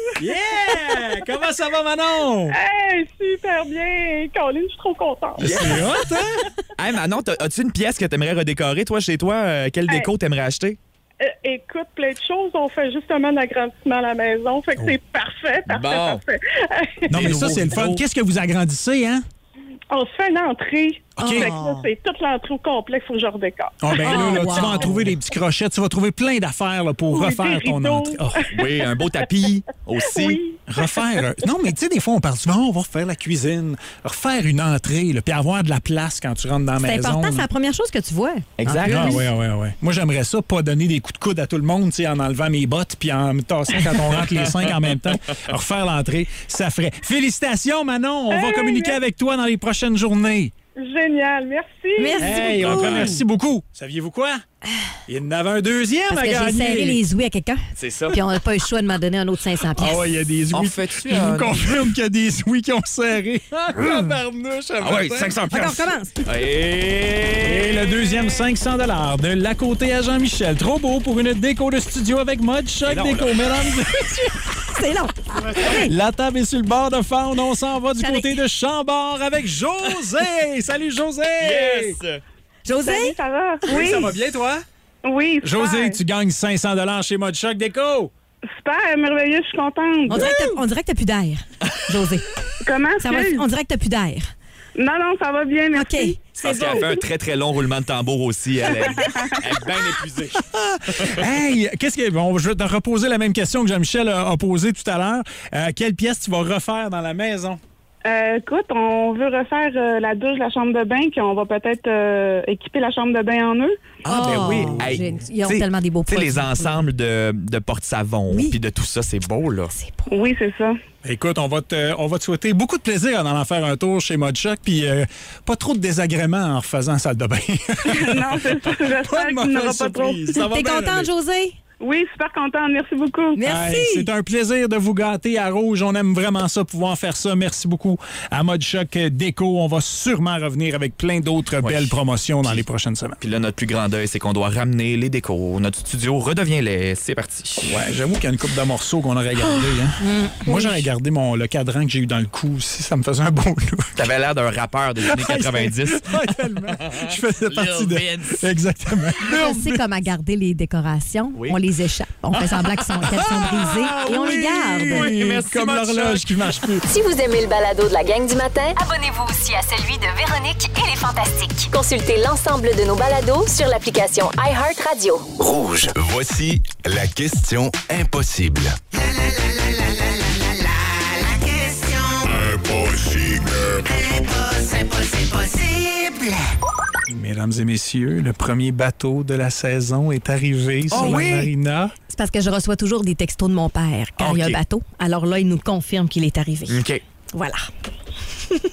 Speaker 3: Yeah! Comment ça va, Manon?
Speaker 10: Hey, super bien! Colin, je suis trop contente.
Speaker 3: C'est hot, hein?
Speaker 5: Hey, Manon, t'as- as-tu une pièce que t'aimerais redécorer, toi, chez toi? Euh, quelle
Speaker 10: Hey.
Speaker 5: déco t'aimerais acheter?
Speaker 10: Euh, écoute, plein de choses. On fait justement de l'agrandissement à la maison. Fait que c'est parfait, parfait,
Speaker 5: Bon.
Speaker 10: parfait.
Speaker 3: Non, mais
Speaker 5: Des
Speaker 3: ça,
Speaker 5: nouveaux
Speaker 3: c'est le fun.
Speaker 5: vidéos.
Speaker 3: Qu'est-ce que vous agrandissez, hein?
Speaker 10: On se fait une entrée.
Speaker 3: OK.
Speaker 10: Fait que là, c'est toute l'entrée au complet. Faut que je redécore.
Speaker 3: Ah, ben là, là,
Speaker 8: Oh,
Speaker 3: tu vas
Speaker 8: wow.
Speaker 3: en trouver des petits crochets. Tu vas trouver plein d'affaires là, pour
Speaker 10: Oui,
Speaker 3: refaire
Speaker 10: des
Speaker 3: ton
Speaker 10: rideaux.
Speaker 3: entrée. Oh,
Speaker 5: Oui, un beau tapis aussi.
Speaker 10: Oui.
Speaker 3: refaire. euh, Non, mais tu sais, des fois, on parle souvent, on va refaire la cuisine, refaire une entrée, là, puis avoir de la place quand tu rentres dans la
Speaker 8: C'est
Speaker 3: maison.
Speaker 8: important, c'est
Speaker 3: là.
Speaker 8: la première chose que tu vois.
Speaker 5: Exact.
Speaker 3: Ah, ouais, ouais, ouais. Moi, j'aimerais ça, pas donner des coups de coude à tout le monde, tu sais, en enlevant mes bottes puis en me tassant quand on rentre les cinq en même temps. Refaire l'entrée, ça ferait. Félicitations, Manon. On va
Speaker 10: Hey,
Speaker 3: communiquer
Speaker 10: merci.
Speaker 3: avec toi dans les prochaines journées.
Speaker 10: Génial, merci.
Speaker 8: Merci
Speaker 3: Hey, on
Speaker 8: beaucoup.
Speaker 3: te remercie beaucoup. Saviez-vous quoi? Il y en avait un deuxième
Speaker 8: Parce
Speaker 3: à
Speaker 8: que j'ai
Speaker 3: gagner.
Speaker 8: serré les ouïes à quelqu'un,
Speaker 5: C'est ça.
Speaker 8: puis on n'a pas eu le choix de m'en donner un autre cinq cents pièces.
Speaker 3: Ah ouais, il y a des
Speaker 5: On
Speaker 3: ouïes.
Speaker 5: fait-tu
Speaker 3: Je vous
Speaker 5: un-
Speaker 3: confirme qu'il y a des ouïes qui ont serré. Ah, tabarnouche, à
Speaker 5: Ah ouais,
Speaker 3: matin.
Speaker 5: cinq cents
Speaker 8: OK, on
Speaker 5: piastres.
Speaker 8: recommence.
Speaker 3: Et le deuxième, cinq cents dollars de la côté à Jean-Michel. Trop beau pour une déco de studio avec Mod Choc
Speaker 5: long,
Speaker 3: Déco.
Speaker 5: là.
Speaker 3: Mesdames et messieurs,
Speaker 8: C'est long.
Speaker 3: la table est sur le bord de fond. On s'en va du
Speaker 8: Salut.
Speaker 3: côté de Chambord avec José. Salut, José.
Speaker 5: Yes!
Speaker 8: José?
Speaker 10: Salut, ça va? Oui.
Speaker 3: Ça va bien, toi?
Speaker 10: Oui, super.
Speaker 3: José, tu gagnes cinq cents dollars chez Mod Choc Déco.
Speaker 10: Super, merveilleux, je suis contente.
Speaker 8: On dirait que t'as- on dirait que t'as plus d'air, José.
Speaker 10: Comment
Speaker 8: Ça va-
Speaker 10: tu?
Speaker 8: on dirait que t'as plus d'air.
Speaker 10: Non, non, ça va bien, merci.
Speaker 8: OK,
Speaker 5: Parce
Speaker 8: c'est
Speaker 5: qu'elle
Speaker 8: beau.
Speaker 5: fait un très, très long roulement de tambour aussi. Elle est, elle est bien épuisée.
Speaker 3: Hey, qu'est-ce que. Bon, je vais te reposer la même question que Jean-Michel a, a posée tout à l'heure. Euh, quelle pièce tu vas refaire dans la maison?
Speaker 10: Euh, écoute, on veut refaire euh, la douche, la chambre de bain, puis on va peut-être euh, équiper la chambre de bain en eux.
Speaker 5: Ah, ben
Speaker 8: Oh,
Speaker 5: oui. Hey,
Speaker 8: j'ai- ils ont
Speaker 5: t'sais-
Speaker 8: tellement des beaux
Speaker 5: Tu sais,
Speaker 8: produits.
Speaker 5: les ensembles de, de porte-savon,
Speaker 8: Oui.
Speaker 5: puis de tout ça, c'est beau, là.
Speaker 8: C'est beau.
Speaker 10: Oui, c'est ça.
Speaker 3: Écoute, on va te, on va te souhaiter beaucoup de plaisir en allant faire un tour chez Mod Choc, puis euh, pas trop de désagréments en refaisant la salle de bain.
Speaker 10: Non, c'est ça. J'espère
Speaker 3: Pas de
Speaker 10: qu'il n'y en aura
Speaker 3: mauvaise
Speaker 10: pas trop.
Speaker 3: surprise. Ça va
Speaker 8: T'es
Speaker 3: bien
Speaker 8: contente,
Speaker 3: aller.
Speaker 8: José?
Speaker 10: Oui, super contente. Merci beaucoup.
Speaker 8: Merci.
Speaker 3: Hey, c'est un plaisir de vous gâter à Rouge. On aime vraiment ça, pouvoir faire ça. Merci beaucoup à Mod Choc Déco. On va sûrement revenir avec plein d'autres
Speaker 5: Ouais.
Speaker 3: belles promotions dans les prochaines semaines.
Speaker 5: Puis là, notre plus grand deuil, c'est qu'on doit ramener les décos. Notre studio redevient laid. C'est parti.
Speaker 3: Ouais, j'avoue qu'il y a une coupe de morceaux qu'on aurait gardé. Hein. Moi, j'aurais gardé mon, le cadran que j'ai eu dans le cou aussi. Ça me faisait un bon look.
Speaker 5: T'avais l'air d'un rappeur des années quatre-vingt-dix.
Speaker 3: Ouais, tellement. Je faisais partie de...
Speaker 5: Lil Vince.
Speaker 3: Exactement.
Speaker 8: Je sais comment garder les décorations.
Speaker 5: Oui.
Speaker 8: On les échappe. On fait semblant qu'elles sont, qu'elles sont brisées et on les garde.
Speaker 3: Oui,
Speaker 5: Merci,
Speaker 3: comme
Speaker 5: Mod
Speaker 3: l'horloge
Speaker 5: Choc.
Speaker 3: qui marche plus.
Speaker 1: Si vous aimez le balado de la gang du matin,
Speaker 2: Abonnez-vous aussi à celui de Véronique et les Fantastiques.
Speaker 1: consultez l'ensemble de nos balados sur l'application iHeartRadio.
Speaker 9: Rouge. Voici la question impossible.
Speaker 3: Mesdames et messieurs, le premier bateau de la saison est arrivé sur
Speaker 5: oui?
Speaker 3: la marina.
Speaker 8: C'est parce que je reçois toujours des textos de mon père quand il y a un
Speaker 5: OK.
Speaker 8: bateau. Alors là, il nous confirme qu'il est arrivé.
Speaker 5: OK.
Speaker 8: Voilà.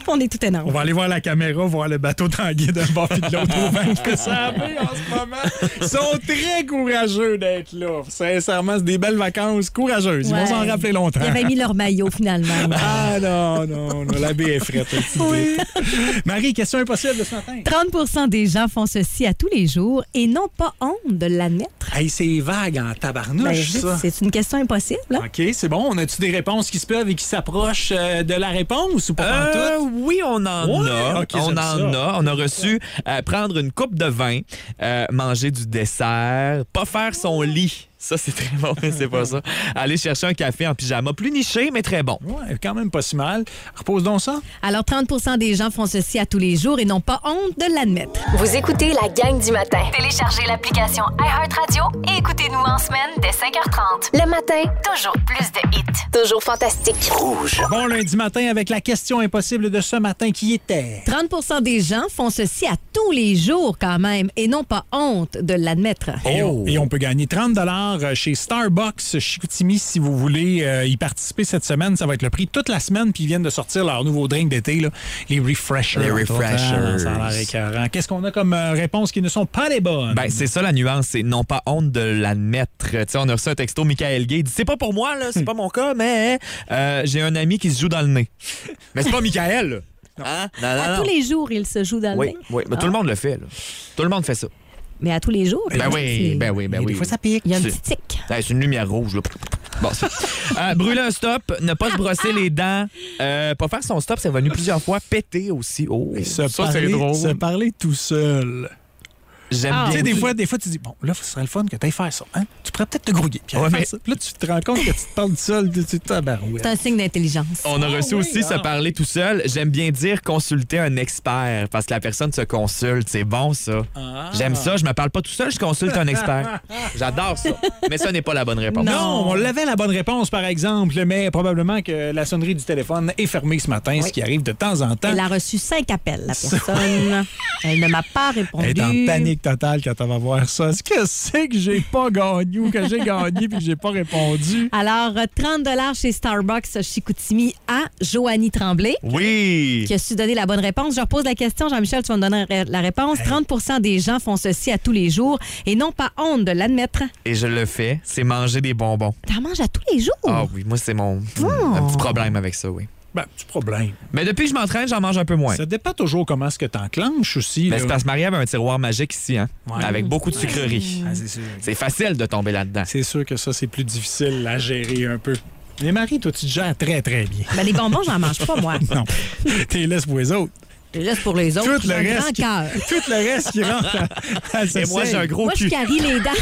Speaker 8: On est tout
Speaker 3: On
Speaker 8: énorme.
Speaker 3: va aller voir la caméra, voir le bateau tanguer d'un bord et de l'autre au vent qui fait ça en ce moment. Ils sont très courageux d'être là. Sincèrement, c'est des belles vacances courageuses. Ils
Speaker 8: Ouais.
Speaker 3: vont s'en rappeler longtemps.
Speaker 8: Ils avaient mis leur maillot, finalement.
Speaker 3: Ah non, non, non, la baie est frette. Oui. Marie, question impossible de ce matin.
Speaker 8: trente pour cent des gens font ceci à tous les jours et n'ont pas honte de l'admettre.
Speaker 3: Hey, c'est vague en tabarnouche,
Speaker 8: Ben,
Speaker 3: ça.
Speaker 8: c'est une question impossible. Hein?
Speaker 3: OK, c'est bon. On a-tu des réponses qui se peuvent et qui s'approchent euh, de la réponse ou pas
Speaker 5: Euh,
Speaker 3: pantoute?
Speaker 5: oui, on en
Speaker 3: Ouais,
Speaker 5: a.
Speaker 3: ok,
Speaker 5: on
Speaker 3: j'aime
Speaker 5: en
Speaker 3: ça.
Speaker 5: a. On a reçu euh, prendre une coupe de vin, euh, manger du dessert, pas faire son lit. Ça, c'est très bon, mais c'est pas ça. Aller chercher un café en pyjama. Plus niché, mais très bon.
Speaker 3: Ouais, quand même pas si mal. Repose donc ça.
Speaker 8: Alors, trente pour cent des gens font ceci à tous les jours et n'ont pas honte de l'admettre.
Speaker 1: Vous écoutez la gang du matin.
Speaker 2: Téléchargez l'application iHeartRadio et écoutez-nous en semaine dès cinq heures trente.
Speaker 1: Le matin,
Speaker 2: Toujours plus de hits.
Speaker 1: toujours fantastique.
Speaker 3: Bon lundi matin avec la question impossible de ce matin qui était...
Speaker 8: trente pour cent des gens font ceci à tous les jours quand même et n'ont pas honte de l'admettre.
Speaker 3: Et,
Speaker 5: Oh.
Speaker 3: on, et on peut gagner trente dollars chez Starbucks Chicoutimi si vous voulez euh, y participer cette semaine. Ça va être le prix toute la semaine, puis ils viennent de sortir leur nouveau drink d'été, là, les Refreshers.
Speaker 5: Les
Speaker 3: entre autres.
Speaker 5: Refreshers.
Speaker 3: Ah, ça a l'air écœurant. Qu'est-ce qu'on a comme euh, réponses qui ne sont pas les bonnes?
Speaker 5: Ben, c'est ça la nuance, c'est non pas honte de l'admettre. Tu sais, on a reçu un texto, Michael Gay, il dit c'est pas pour moi, là, c'est pas mon cas, mais euh, j'ai un ami qui se joue dans le nez. Mais c'est pas Michael, là. Hein? Non, non,
Speaker 8: À
Speaker 5: non.
Speaker 8: tous les jours, il se joue dans le
Speaker 5: Oui,
Speaker 8: nez.
Speaker 5: oui, mais tout le monde le fait, là. Tout le monde fait ça.
Speaker 8: Mais à tous les jours.
Speaker 5: Ben oui,
Speaker 8: c'est-
Speaker 5: ben oui, ben
Speaker 3: Et
Speaker 5: oui.
Speaker 3: des fois, ça pique.
Speaker 8: Il y a un
Speaker 5: C'est-
Speaker 8: petit tic.
Speaker 5: Ouais, c'est une lumière rouge, là. Bon, c'est- euh, brûler un stop, ne pas se brosser les dents, euh, pas faire son stop, c'est venu plusieurs fois, péter aussi. Oh,
Speaker 3: Et se
Speaker 5: ça,
Speaker 3: parler,
Speaker 5: c'est drôle.
Speaker 3: se parler tout seul.
Speaker 5: J'aime
Speaker 8: Ah,
Speaker 3: Tu
Speaker 5: bien.
Speaker 3: sais, des fois, des fois, tu dis, bon, là, ce serait le fun que tu ailles faire ça. Hein? Tu pourrais peut-être te grouiller. Puis aller
Speaker 5: Ouais,
Speaker 3: faire
Speaker 5: mais-
Speaker 3: ça. Puis là, tu te rends compte que tu te parles tout seul. Tu tu- tabarouette.
Speaker 8: C'est un signe d'intelligence.
Speaker 5: On a reçu
Speaker 3: oui,
Speaker 5: aussi
Speaker 3: ah.
Speaker 5: se parler tout seul. J'aime bien dire consulter un expert parce que la personne se consulte. C'est bon, ça.
Speaker 3: Ah.
Speaker 5: J'aime ça. Je me parle pas tout seul, je consulte un expert. J'adore ça. Mais ça n'est pas la bonne réponse.
Speaker 3: Non, on l'avait la bonne réponse, par exemple, mais probablement que la sonnerie du téléphone est fermée ce matin, ce qui arrive de temps en temps.
Speaker 8: Elle a reçu cinq appels, la personne. Elle ne m'a pas répondu.
Speaker 3: Elle est en panique totale quand elle va voir ça. Est-ce que c'est que j'ai pas gagné ou que j'ai gagné puis que j'ai pas répondu?
Speaker 8: Alors, euh, trente dollars chez Starbucks Chicoutimi à Joanie Tremblay,
Speaker 5: Oui.
Speaker 8: qui a su donner la bonne réponse. Je repose la question, Jean-Michel, tu vas me donner la- la réponse. trente pour cent des gens font ceci à tous les jours et n'ont pas honte de l'admettre.
Speaker 5: Et je le fais, c'est manger des bonbons.
Speaker 8: T'en manges à tous les jours.
Speaker 5: Ah oui, moi, c'est mon
Speaker 8: Oh.
Speaker 5: un petit problème avec ça, oui.
Speaker 3: Ben, petit problème.
Speaker 5: Mais depuis que je m'entraîne, j'en mange un peu moins.
Speaker 3: Ça dépend toujours comment est-ce que t'enclenches aussi.
Speaker 5: Mais
Speaker 3: là.
Speaker 5: c'est parce que Marie avait un tiroir magique ici, hein,
Speaker 3: Ouais.
Speaker 5: avec beaucoup de sucreries.
Speaker 3: Ah, c'est sûr.
Speaker 5: C'est facile de tomber là-dedans.
Speaker 3: C'est sûr que ça, c'est plus difficile à gérer un peu. Mais Marie, toi, tu te gères très, très bien.
Speaker 8: Ben, les bonbons, j'en mange pas, moi.
Speaker 3: Non, t'es laisse pour les autres.
Speaker 8: Je laisse pour les autres.
Speaker 3: Tout le,
Speaker 8: j'ai un grand
Speaker 3: reste qui,
Speaker 8: cœur.
Speaker 3: tout le reste qui rentre à, à
Speaker 5: Et moi, j'ai un gros
Speaker 8: Moi, je
Speaker 5: cul.
Speaker 8: carie les dents.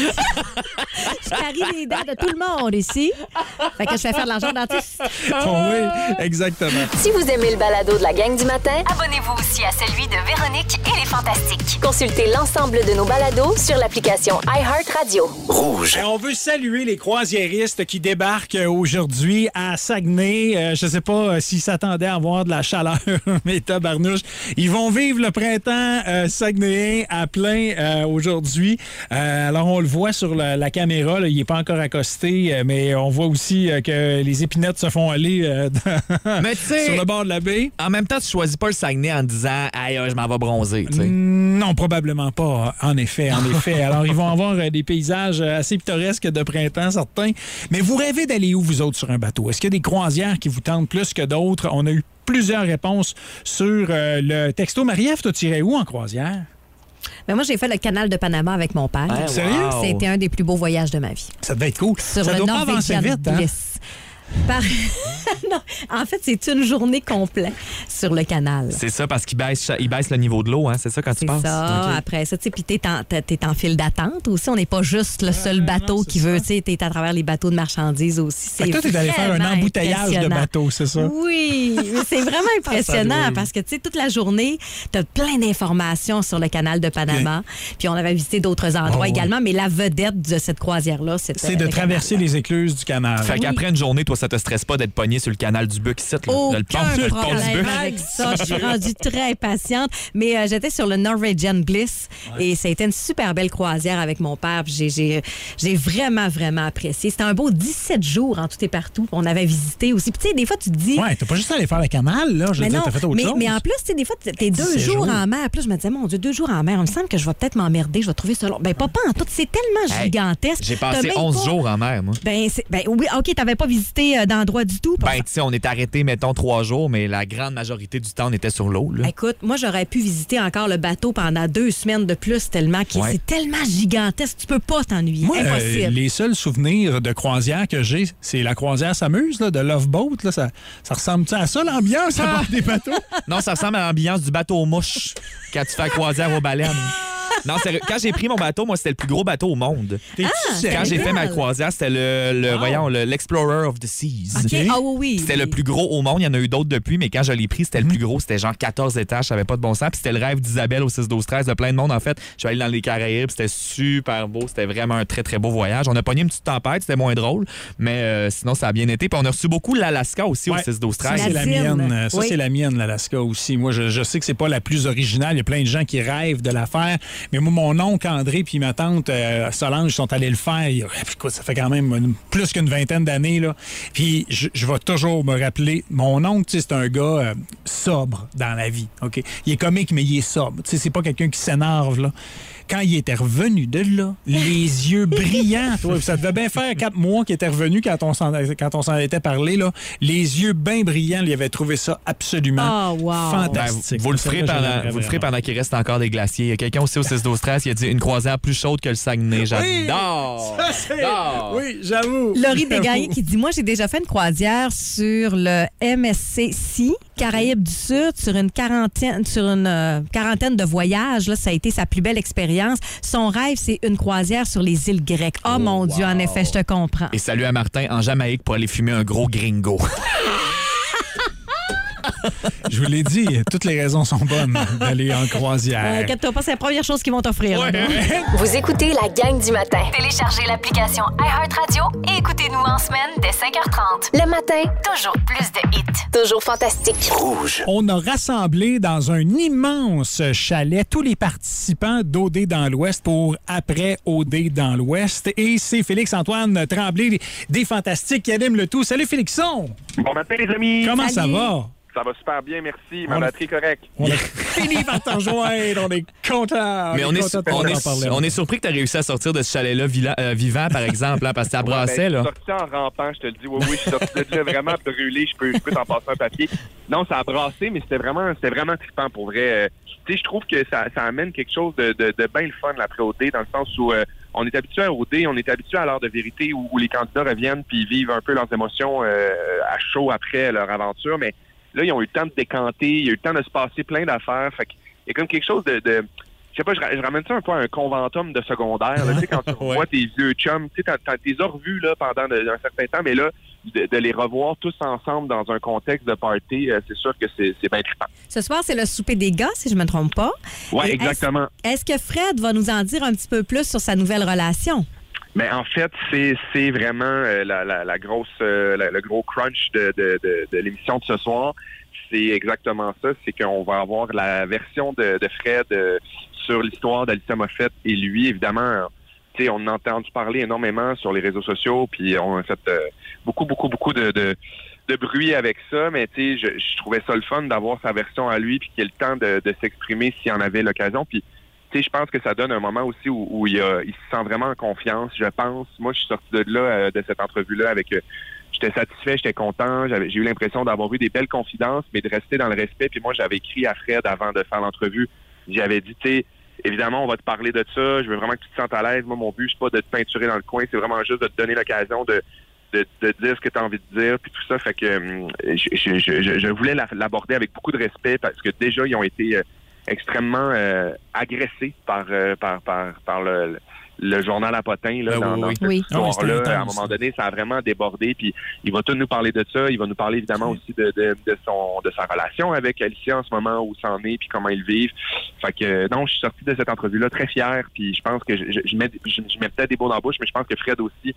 Speaker 8: Je carie les dents de tout le monde ici. Fait que je fais faire de l'argent au dentiste.
Speaker 3: Oh oui, exactement.
Speaker 1: Si vous aimez le balado de la gang du matin,
Speaker 2: Abonnez-vous aussi à celui de Véronique et les Fantastiques.
Speaker 1: consultez l'ensemble de nos balados sur l'application iHeartRadio.
Speaker 9: Rouge.
Speaker 3: Et on veut saluer les croisiéristes qui débarquent aujourd'hui à Saguenay. Euh, je ne sais pas euh, s'ils s'attendaient à avoir de la chaleur, mais tabarnouche. Ils vont vivre le printemps euh, saguenayen à plein euh, aujourd'hui. Euh, alors, on le voit sur la, la caméra. Là, il n'est pas encore accosté, euh, mais on voit aussi euh, que les épinettes se font aller euh, dans-
Speaker 5: Mais tu sais,
Speaker 3: sur le bord de la baie.
Speaker 5: en même temps, tu choisis pas le Saguenay en te disant « Aïe, je m'en vais bronzer », tu sais.
Speaker 3: Non, probablement pas. En effet, en effet. Alors, ils vont avoir euh, des paysages euh, assez pittoresques de printemps, certains. Mais vous rêvez d'aller où, vous autres, sur un bateau? Est-ce qu'il y a des croisières qui vous tentent plus que d'autres? On a eu plusieurs réponses sur euh, le texto. Marie-Ève, toi, tu irais où en croisière?
Speaker 8: Mais moi, j'ai fait le canal de Panama avec mon père.
Speaker 5: Ah,
Speaker 3: Sérieux?
Speaker 5: wow.
Speaker 8: C'était un des plus beaux voyages de ma vie.
Speaker 3: Ça devait être cool.
Speaker 8: Sur
Speaker 3: Ça
Speaker 8: le
Speaker 3: doit pas avancer
Speaker 8: Norwegian
Speaker 3: vite, hein?
Speaker 8: Bliss. Par- non, en fait, c'est une journée complète sur le canal.
Speaker 5: C'est ça, parce qu'il baisse, il baisse le niveau de l'eau, hein? C'est ça quand tu
Speaker 8: C'est
Speaker 5: passes?
Speaker 8: ça.
Speaker 5: Ok.
Speaker 8: Après ça, tu sais, puis t'es en, t'es- t'es en file d'attente aussi. On n'est pas juste le seul bateau
Speaker 3: non,
Speaker 8: qui
Speaker 3: c'est
Speaker 8: veut,
Speaker 3: ça.
Speaker 8: tu sais, t'es à travers les bateaux de marchandises aussi.
Speaker 3: Fait
Speaker 8: C'est
Speaker 3: que toi, t'es allé faire un
Speaker 8: vraiment
Speaker 3: embouteillage de
Speaker 8: impressionnant.
Speaker 3: bateau, c'est ça?
Speaker 8: Oui, mais c'est vraiment impressionnant
Speaker 3: doit-
Speaker 8: parce que, tu sais, toute la journée, tu as plein d'informations sur le canal de Panama. Puis on avait visité d'autres endroits
Speaker 3: Oh, oui.
Speaker 8: également, mais la vedette de cette croisière-là, c'était
Speaker 3: C'est de
Speaker 8: le
Speaker 3: traverser
Speaker 8: canal.
Speaker 3: les écluses du canal.
Speaker 5: Fait qu'après une journée, toi, ça te stresse pas d'être pogné sur le canal du Buc ici, là.
Speaker 8: Aucun
Speaker 5: Le pont, le pont du
Speaker 8: problème
Speaker 5: Buc.
Speaker 8: avec ça. Je suis rendue très impatiente. Mais euh, j'étais sur le Norwegian Bliss ouais. et ça a été une super belle croisière avec mon père. J'ai, j'ai, j'ai vraiment, vraiment apprécié. C'était un beau dix-sept jours en tout et partout. On avait visité aussi. Puis tu sais, des fois, tu te dis...
Speaker 3: Ouais, t'as pas juste allé faire le canal, là. Je veux dire, t'as fait autre
Speaker 8: mais,
Speaker 3: chose.
Speaker 8: Mais en plus, tu sais, des fois, t'es deux jours, jours en mer. Puis là, je me disais, mon Dieu, deux jours en mer. Il me semble que je vais peut-être m'emmerder. Je vais trouver ça long. Ben, pas, pas en tout. C'est tellement hey,
Speaker 5: J'ai
Speaker 8: gigantesque.
Speaker 5: J'ai passé onze pas... jours en mer, moi.
Speaker 8: Ben, c'est... ben oui, OK, t'avais pas visité euh, d'endroit du tout.
Speaker 5: Ben, tu sais, on est arrêté, mettons, trois jours, mais la grande majorité du temps, on était sur l'eau, là.
Speaker 8: Écoute, moi, j'aurais pu visiter encore le bateau pendant deux semaines de plus, tellement qu'il ouais. c'est tellement gigantesque, tu peux pas t'ennuyer.
Speaker 3: Moi,
Speaker 8: impossible.
Speaker 3: Euh, les seuls souvenirs de croisière que j'ai, c'est la croisière s'amuse, là, de Love Boat. Là, ça, ça ressemble à ça, l'ambiance, à bord des bateaux?
Speaker 5: Non, ça ressemble à l'ambiance du bateau aux mouches quand tu fais la croisière aux baleines. Non, sérieux. Quand j'ai pris mon bateau, moi, c'était le plus gros bateau au monde.
Speaker 8: Ah,
Speaker 5: quand j'ai fait ma croisière, c'était le, le wow. voyons, le, l'Explorer of the Seas.
Speaker 8: Okay. Oh, oui,
Speaker 5: c'était
Speaker 8: oui.
Speaker 5: le plus gros au monde. Il y en a eu d'autres depuis, mais quand je l'ai pris, c'était le plus gros. C'était genre quatorze étages, ça n'avait pas de bon sens. Puis c'était le rêve d'Isabelle au six douze treize, de plein de monde, en fait. Je suis allé dans les Caraïbes, c'était super beau. C'était vraiment un très, très beau voyage. On a pogné une petite tempête, c'était moins drôle, mais euh, sinon, ça a bien été. Puis on a reçu beaucoup l'Alaska aussi ouais. au six douze treize.
Speaker 3: Ça, c'est la mienne. Ça, oui. c'est la mienne, l'Alaska aussi. Moi, je, je sais que c'est pas la plus originale. Il y a plein de gens qui rêvent de la faire. Mais moi, mon oncle André puis ma tante euh, Solange sont allés le faire. Écoute, ça fait quand même une, plus qu'une vingtaine d'années, là. Puis je, je vais toujours me rappeler, mon oncle, c'est un gars euh, sobre dans la vie, OK? Il est comique, mais il est sobre. T'sais, c'est pas quelqu'un qui s'énerve, là. Quand il était revenu de là, les yeux brillants, toi, ça devait bien faire quatre mois qu'il était revenu quand on s'en, quand on s'en était parlé, là. Les yeux bien brillants, il avait trouvé ça absolument oh, wow. fantastique.
Speaker 5: Ben, vous, vous, le ferez pendant, vous le ferez pendant qu'il reste encore des glaciers. Il y a quelqu'un aussi au six douze treize qui a dit une croisière plus chaude que le Saguenay. J'adore!
Speaker 3: Oui, ça, c'est... oui j'avoue.
Speaker 8: Laurie Desgagnés qui dit, moi, j'ai déjà fait une croisière sur le M S C C, Caraïbes du Sud, sur une quarantaine, sur une euh, quarantaine de voyages. Là, ça a été sa plus belle expérience. Son rêve, c'est une croisière sur les îles grecques. Oh, oh mon wow. Dieu, en effet, je te comprends.
Speaker 5: Et salut à Martin en Jamaïque pour aller fumer un gros gringo.
Speaker 3: Je vous l'ai dit, toutes les raisons sont bonnes d'aller en croisière.
Speaker 8: Euh, Inquiète-toi pas, c'est la première chose qu'ils vont t'offrir.
Speaker 3: Ouais.
Speaker 1: Vous écoutez la gang du matin.
Speaker 2: Téléchargez l'application iHeartRadio et écoutez-nous en semaine dès cinq heures trente.
Speaker 1: Le matin,
Speaker 2: toujours plus de hits.
Speaker 1: Toujours fantastique.
Speaker 9: Rouge.
Speaker 3: On a rassemblé dans un immense chalet tous les participants d'O D dans l'Ouest pour après O D dans l'Ouest. Et c'est Félix-Antoine Tremblay des Fantastiques qui anime le tout. Salut Félixon!
Speaker 11: Bon matin les amis!
Speaker 3: Comment
Speaker 8: Salut.
Speaker 3: ça va?
Speaker 11: Ça va super bien, merci. Ma
Speaker 3: on
Speaker 11: batterie est correcte.
Speaker 3: On a fini par t'en rejoindre. On est content.
Speaker 5: Mais on est, on, est, on, est, on est surpris que tu as réussi à sortir de ce chalet-là vila, euh, vivant, par exemple, hein, parce que ça brassait.
Speaker 11: Ouais, ben,
Speaker 5: là.
Speaker 11: Je suis sorti en rampant, je te le dis. Oui, oui, je suis sorti de là vraiment brûlé. Je peux, je peux t'en passer un papier. Non, ça a brassé, mais c'était vraiment, c'était vraiment trippant pour vrai. Tu sais, je trouve que ça, ça amène quelque chose de, de, de bien le fun, l'après-O D, dans le sens où euh, on est habitué à O D, on est habitué à l'heure de vérité où, où les candidats reviennent puis vivent un peu leurs émotions euh, à chaud après leur aventure, mais là, ils ont eu le temps de décanter, il y a eu le temps de se passer plein d'affaires. Fait qu'il y a comme quelque chose de... de je sais pas, je, je ramène ça un peu à un conventum de secondaire. Là, tu sais, quand tu revois ouais. tes vieux chums, tu sais, t'as, t'as, t'es revus là, pendant de, un certain temps, mais là, de, de les revoir tous ensemble dans un contexte de party, euh, c'est sûr que c'est, c'est bien trippant.
Speaker 8: Ce soir, c'est le souper des gars, si je me trompe pas.
Speaker 11: Oui, exactement.
Speaker 8: Est-ce, est-ce que Fred va nous en dire un petit peu plus sur sa nouvelle relation?
Speaker 11: Mais en fait, c'est c'est vraiment euh, la, la, la grosse euh, la, le gros crunch de, de, de, de l'émission de ce soir. C'est exactement ça. C'est qu'on va avoir la version de, de Fred euh, sur l'histoire d'Alicia Moffett et lui, évidemment. Tu sais, on a entendu parler énormément sur les réseaux sociaux, puis on a fait euh, beaucoup, beaucoup, beaucoup de, de, de bruit avec ça. Mais tu sais, je, je trouvais ça le fun d'avoir sa version à lui, puis qu'il ait le temps de, de s'exprimer s'il en avait l'occasion. Puis tu sais, je pense que ça donne un moment aussi où, où il, a, il se sent vraiment en confiance, je pense. Moi, je suis sorti de là, euh, de cette entrevue-là, avec... Euh, j'étais satisfait, j'étais content. J'avais, j'ai eu l'impression d'avoir eu des belles confidences, mais de rester dans le respect. Puis moi, j'avais écrit à Fred avant de faire l'entrevue. J'avais dit, tu sais, évidemment, on va te parler de ça. Je veux vraiment que tu te sentes à l'aise. Moi, mon but, c'est pas de te peinturer dans le coin. C'est vraiment juste de te donner l'occasion de, de, de dire ce que tu as envie de dire. Puis tout ça, fait que euh, je, je, je, je voulais l'aborder avec beaucoup de respect parce que déjà, ils ont été... Euh, extrêmement euh, agressé par, euh, par, par, par le, le journal à Potin là,
Speaker 5: ben
Speaker 11: dans,
Speaker 5: oui,
Speaker 11: dans
Speaker 5: oui.
Speaker 11: cette
Speaker 8: oui.
Speaker 11: histoire-là.
Speaker 3: Oh,
Speaker 11: à un moment donné, ça a vraiment débordé. Puis il va tout nous parler de ça. Il va nous parler évidemment oui. aussi de, de, de, son, de sa relation avec Alicia en ce moment, où ça en est, puis comment ils vivent. Fait que non, je suis sorti de cette entrevue-là très fier. Puis je pense que je, je, je mets, je, je mets peut-être des mots dans la bouche, mais je pense que Fred aussi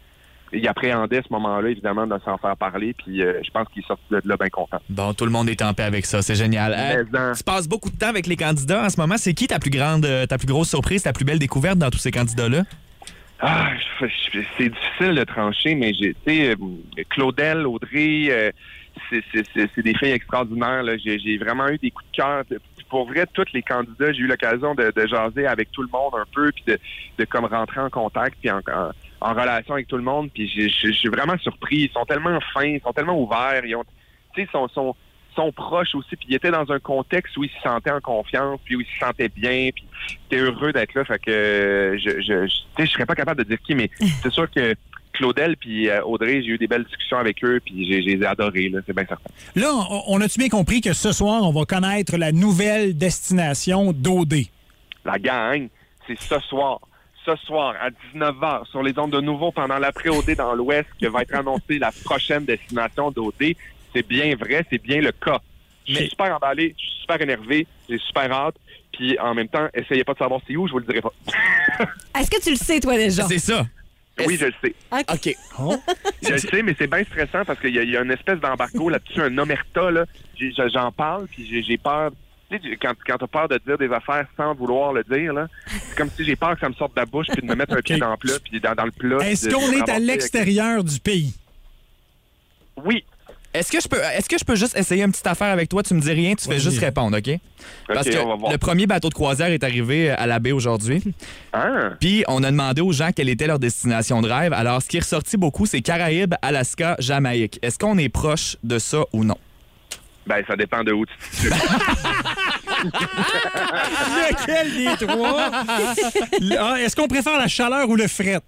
Speaker 11: il appréhendait ce moment-là, évidemment, de s'en faire parler. Puis euh, je pense qu'il est sorti de là bien content.
Speaker 5: Bon, tout le monde est en paix avec ça. C'est génial. Euh,
Speaker 11: Mais,
Speaker 5: tu passes beaucoup de temps avec les candidats en ce moment. C'est qui ta plus grande, euh, ta plus grosse surprise, ta plus belle découverte dans tous ces candidats-là?
Speaker 11: Ah, je- je- c'est difficile de trancher, mais j'ai, tu sais, euh, Claudel, Audrey, euh, c'est, c'est, c'est, c'est des filles extraordinaires. Là. J'ai, j'ai vraiment eu des coups de cœur. Pour vrai, tous les candidats, j'ai eu l'occasion de, de jaser avec tout le monde un peu, puis de, de comme rentrer en contact, puis en, en, en relation avec tout le monde. Puis j'ai, j'ai, j'ai vraiment surpris. Ils sont tellement fins, ils sont tellement ouverts. Ils ont, tu sais, sont, sont, sont proches aussi. Puis ils étaient dans un contexte où ils se sentaient en confiance, puis où ils se sentaient bien, puis ils étaient heureux d'être là. Fait que euh, je, je, je, tu sais, je serais pas capable de dire qui, mais c'est sûr que Claudel puis euh, Audrey, j'ai eu des belles discussions avec eux, puis j'ai, j'ai adoré, là, c'est bien certain.
Speaker 3: Là, on, on a-tu bien compris que ce soir, on va connaître la nouvelle destination d'O D?
Speaker 11: La gang, c'est ce soir. Ce soir, à dix-neuf heures, sur les ondes de nouveau pendant l'après-O D dans l'Ouest, que va être annoncée la prochaine destination d'O D. C'est bien vrai, c'est bien le cas. Je suis super emballé, je suis super énervé, j'ai super hâte. Puis en même temps, essayez pas de savoir c'est où, je vous le dirai pas.
Speaker 8: Est-ce que tu le sais, toi, déjà?
Speaker 5: C'est ça.
Speaker 11: Oui, je le sais.
Speaker 5: OK.
Speaker 3: Oh.
Speaker 11: Je le sais, mais c'est bien stressant parce qu'il y, a- il y a une espèce d'embargo là-dessus, un omerta, là. J'ai- J'en parle, puis j'ai, j'ai peur. Tu sais, quand, quand t'as peur de dire des affaires sans vouloir le dire, là, c'est comme si j'ai peur que ça me sorte de la bouche, puis de me mettre un pied dans le plat, puis dans, dans le plat.
Speaker 3: Est-ce
Speaker 11: puis de-
Speaker 3: qu'on
Speaker 11: de
Speaker 3: est à
Speaker 11: ramasser avec-
Speaker 3: l'extérieur du pays?
Speaker 11: Oui.
Speaker 5: Est-ce que je peux est-ce que je peux juste essayer une petite affaire avec toi? Tu me dis rien, tu fais
Speaker 3: Vas-y.
Speaker 5: juste répondre, OK? Parce
Speaker 11: OK,
Speaker 5: que
Speaker 11: on va voir.
Speaker 5: le premier bateau de croisière est arrivé à la baie aujourd'hui.
Speaker 11: Ah,
Speaker 5: Puis on a demandé aux gens quelle était leur destination de rêve. Alors, ce qui est ressorti beaucoup, c'est Caraïbes, Alaska, Jamaïque. Est-ce qu'on est proche de ça ou non?
Speaker 11: ben, ça dépend de où tu te situes.
Speaker 3: Lequel des trois? Ah, est-ce qu'on préfère la chaleur ou le fret?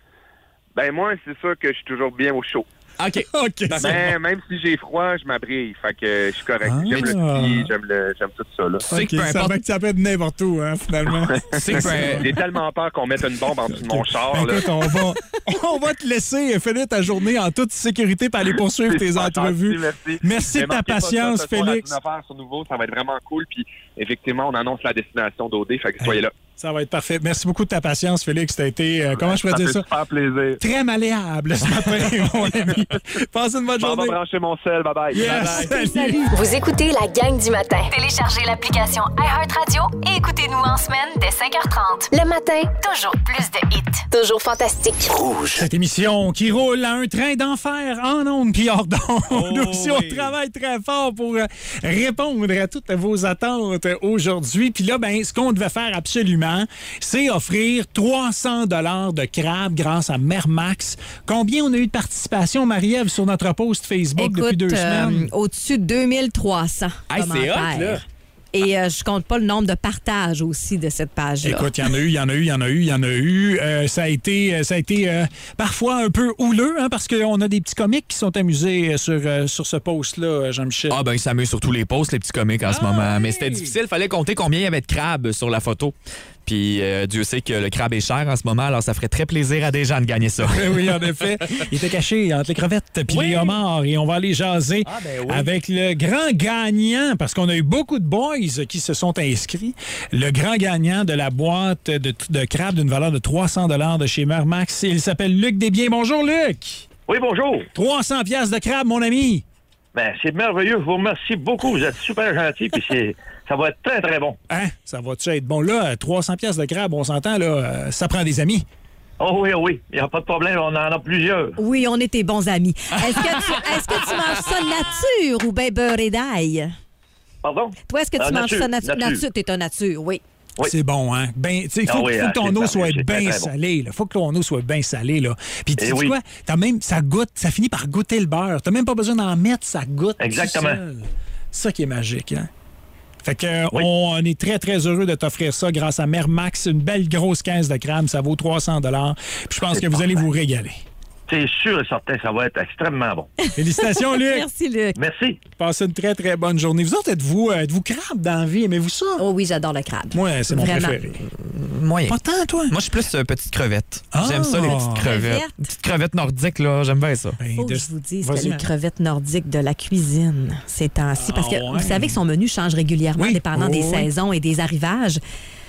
Speaker 11: Ben, moi, c'est sûr que je suis toujours bien au chaud.
Speaker 5: OK.
Speaker 3: OK. c'est
Speaker 11: Ben,
Speaker 3: bon.
Speaker 11: même si j'ai froid, je m'abrille. Fait que je suis correct.
Speaker 3: Ah.
Speaker 11: J'aime le ski, j'aime, le, j'aime tout ça, là.
Speaker 5: Tu sais
Speaker 3: OK,
Speaker 5: que peu
Speaker 3: ça,
Speaker 5: importe...
Speaker 3: fait que ça peut être n'importe où, hein, finalement.
Speaker 5: tu sais que peu-
Speaker 11: J'ai tellement peur qu'on mette une bombe en dessous de mon char,
Speaker 3: Ben,
Speaker 11: là.
Speaker 3: écoute, on va, on va te laisser finir ta journée en toute sécurité pour aller poursuivre tes
Speaker 11: C'est pas
Speaker 3: entrevues.
Speaker 11: gentil, merci.
Speaker 3: Merci
Speaker 11: Mais
Speaker 3: de ta
Speaker 11: manquez pas ça,
Speaker 3: patience,
Speaker 11: ce soir à
Speaker 3: Félix.
Speaker 11: dix-neuf heures sur Nouveau, ça va être vraiment cool. Puis, effectivement, on annonce la destination d'O D. Fait que soyez là.
Speaker 3: Ça va être parfait. Merci beaucoup de ta patience, Félix. T'as été, euh, comment je pourrais dire
Speaker 11: fait
Speaker 3: ça?
Speaker 11: super plaisir.
Speaker 3: Très malléable ce matin, mon ami. Passe une bonne
Speaker 11: Bon, on va
Speaker 3: journée.
Speaker 11: brancher mon sel. Bye-bye.
Speaker 3: Yes,
Speaker 11: Bye-bye.
Speaker 3: salut.
Speaker 1: Vous écoutez la gang du matin.
Speaker 2: Téléchargez l'application iHeartRadio et écoutez-nous en semaine dès cinq heures trente.
Speaker 1: Le matin,
Speaker 2: Toujours plus de hits.
Speaker 1: toujours fantastique.
Speaker 3: Cette émission qui roule à un train d'enfer en ondes puis hors d'ondes.
Speaker 5: Oh,
Speaker 3: Nous aussi, on
Speaker 5: oui.
Speaker 3: travaille très fort pour euh, répondre à toutes vos attentes aujourd'hui. Puis là, ben, ce qu'on devait faire absolument, c'est offrir trois cents dollars de crabe grâce à Mermax. Combien on a eu de participation, Marie-Ève, sur notre post Facebook depuis
Speaker 8: Écoute,
Speaker 3: deux
Speaker 8: euh,
Speaker 3: semaines?
Speaker 8: au-dessus de deux mille trois cents
Speaker 5: Hey, c'est hot,
Speaker 8: commentaires.
Speaker 5: là.
Speaker 8: Et euh, je compte pas le nombre de partages aussi de cette page-là.
Speaker 3: Écoute, il y en a eu, il y en a eu, il y en a eu, il y en a eu. Euh, ça a été, ça a été euh, parfois un peu houleux, hein, parce qu'on a des petits comiques qui sont amusés sur, euh, sur ce post-là, Jean-Michel.
Speaker 5: Ah ben, ils s'amusent sur tous les posts, les petits comiques en ce
Speaker 3: Ah,
Speaker 5: moment.
Speaker 3: oui.
Speaker 5: Mais c'était difficile, fallait compter combien il y avait de crabes sur la photo. Puis euh, Dieu sait que le crabe est cher en ce moment, alors ça ferait très plaisir à des gens de gagner ça.
Speaker 3: Oui, en effet. Il était caché entre les crevettes puis
Speaker 5: Oui.
Speaker 3: les homards. Et on va aller jaser
Speaker 5: Ah, ben oui.
Speaker 3: avec le grand gagnant, parce qu'on a eu beaucoup de boys qui se sont inscrits. Le grand gagnant de la boîte de, de crabes d'une valeur de trois cents dollars de chez Mermax. Il s'appelle Luc Desbiens. Bonjour, Luc.
Speaker 12: Oui, bonjour.
Speaker 3: trois cents piastres de crabe, mon ami.
Speaker 12: Ben, c'est merveilleux. Je vous remercie beaucoup. Vous êtes super gentil. Puis c'est, ça va être très, très bon.
Speaker 3: Hein? Ça va-tu être bon? Là, trois cents piastres de crabe, on s'entend, là, euh, ça prend des amis.
Speaker 12: Oh oui, oh oui. Il n'y a pas de problème. On en a plusieurs.
Speaker 8: Oui, on est tes bons amis. Est-ce que tu, est-ce que tu manges ça nature ou bien beurre d'ail?
Speaker 12: Pardon?
Speaker 8: Toi, est-ce que tu
Speaker 12: Euh,
Speaker 8: manges
Speaker 12: nature,
Speaker 8: ça nature?
Speaker 12: nature.
Speaker 8: Nature, t'es un nature, oui.
Speaker 12: Oui.
Speaker 3: C'est bon, hein? Ben, tu sais, il faut,
Speaker 12: Ah oui,
Speaker 3: faut que ton
Speaker 12: c'est
Speaker 3: eau
Speaker 12: bon,
Speaker 3: soit
Speaker 12: c'est très,
Speaker 3: bien
Speaker 12: très bon.
Speaker 3: salée. Il faut que ton eau soit bien salée, là. Puis tu
Speaker 12: Eh
Speaker 3: sais
Speaker 12: oui.
Speaker 3: quoi? T'as même, ça goûte, ça finit par goûter le beurre. T'as même pas besoin d'en mettre, ça goûte.
Speaker 12: Exactement.
Speaker 3: tout seul. C'est ça qui est magique, hein? Fait que euh,
Speaker 12: Oui.
Speaker 3: on est très, très heureux de t'offrir ça grâce à Mermax. Une belle grosse caisse de crabes. Ça vaut trois cents dollars. Puis je pense
Speaker 12: C'est
Speaker 3: que vous allez
Speaker 12: parfait.
Speaker 3: vous régaler.
Speaker 12: C'est sûr et certain, ça va être extrêmement bon.
Speaker 3: Félicitations, Luc.
Speaker 8: Merci, Luc.
Speaker 12: Merci.
Speaker 3: Passez une très, très bonne journée. Vous autres, êtes-vous, euh, êtes-vous crabe dans la vie? Aimez-vous ça?
Speaker 8: Oh oui, j'adore le crabe.
Speaker 3: Moi, c'est mon
Speaker 8: Vraiment.
Speaker 3: préféré.
Speaker 5: Moyen.
Speaker 3: Pas tant, toi?
Speaker 5: Moi, je suis plus euh, petite crevette.
Speaker 3: Ah.
Speaker 5: J'aime ça, les petites crevettes.
Speaker 8: Crevettes.
Speaker 5: Petites crevettes nordiques, là, j'aime bien ça.
Speaker 3: Ben,
Speaker 8: Faut
Speaker 3: de-
Speaker 8: que je vous dise
Speaker 3: Vas-y,
Speaker 8: que les
Speaker 3: Marie.
Speaker 8: crevettes nordiques de la cuisine ces temps-ci, parce que
Speaker 3: Ah ouais.
Speaker 8: vous savez que son menu change régulièrement
Speaker 3: Oui.
Speaker 8: dépendant
Speaker 3: Oui,
Speaker 8: des
Speaker 3: oui.
Speaker 8: saisons et des arrivages.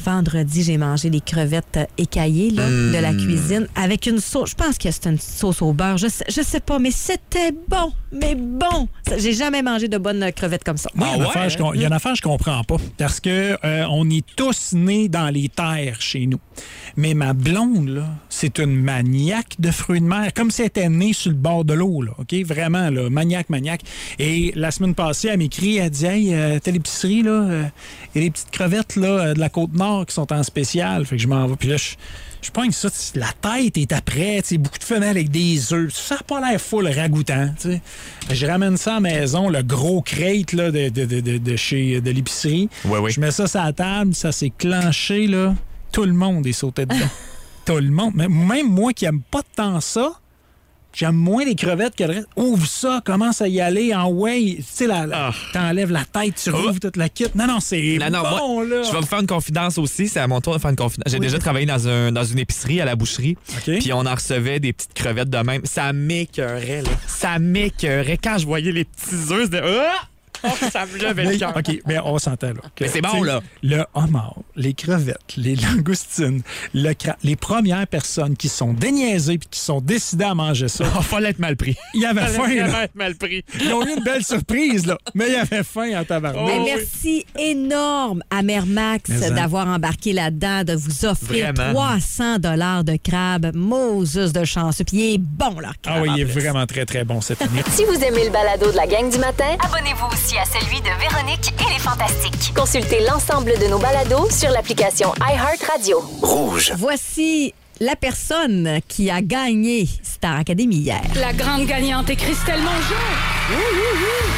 Speaker 8: vendredi, j'ai mangé des crevettes écaillées là, mmh. de la cuisine avec une sauce. Je pense que c'était une sauce au beurre. Je sais, je sais pas, mais c'était bon. Mais bon. J'ai jamais mangé de bonnes crevettes comme ça.
Speaker 3: Moi, il y a une
Speaker 8: ah,
Speaker 3: affaire,
Speaker 8: ouais?
Speaker 3: je, il y a une affaire que je comprends pas. Parce que euh, on est tous nés dans les terres chez nous. Mais ma blonde, là, c'est une maniaque de fruits de mer. Comme si elle était née sur le bord de l'eau, là. OK? Vraiment, là. Maniaque, maniaque. Et la semaine passée, elle m'écrit, elle dit, hey, euh, telle épicerie, là, euh, il y a des petites crevettes, là, de la Côte-Nord qui sont en spécial. Fait que je m'en vais. Puis là, je. Je pogne ça, la tête est après, beaucoup de femelles avec des œufs. Ça n'a pas l'air full ragoûtant. T'sais. Je ramène ça à la maison, le gros crate là, de, de, de, de, chez de l'épicerie.
Speaker 5: Ouais, ouais.
Speaker 3: Je mets ça sur la table, ça s'est clenché. Là. Tout le monde est sauté dedans. Tout le monde. Même moi qui n'aime pas tant ça, j'aime moins les crevettes que le reste. Ouvre ça, commence à y aller en way. Tu sais, la, la, oh. t'enlèves la tête, tu rouvres oh. toute la kit. Non, non, c'est non, non, bon,
Speaker 5: moi,
Speaker 3: là.
Speaker 5: Je vais vous faire une confidence aussi. C'est à mon tour de faire une confidence. J'ai oui. déjà travaillé dans, un, dans une épicerie à la boucherie. Okay. Puis on en recevait des petites crevettes de même. Ça m'écœurait, là. Ça m'écœurait. Quand je voyais les petits œufs, c'était... Ah! Oh, ça me levait le cœur.
Speaker 3: OK, mais on s'entend là.
Speaker 5: Mais c'est bon, là.
Speaker 3: Le homard, les crevettes, les langoustines, le cra... les premières personnes qui sont déniaisées et qui sont décidées à manger ça.
Speaker 5: Il fallait être mal pris.
Speaker 3: Il y avait faim, là.
Speaker 5: Il être mal pris.
Speaker 3: Ils ont eu une belle surprise, là. Mais il y avait faim en tabarnak.
Speaker 8: Oh, merci oui. énorme à Mère Max d'avoir embarqué là-dedans, de vous offrir vraiment. trois cents dollars de crabe. Moses de chanceux. Puis il est bon, leur crabe.
Speaker 3: Ah oui, il est vraiment très, très bon cette année.
Speaker 1: Si vous aimez le balado de la gang du matin, abonnez-vous aussi à celui de Véronique et les Fantastiques. Consultez l'ensemble de nos balados sur l'application iHeartRadio.
Speaker 9: Rouge.
Speaker 8: Voici la personne qui a gagné Star Academy hier.
Speaker 13: La grande gagnante est Christelle Mongeau. Oui, oui,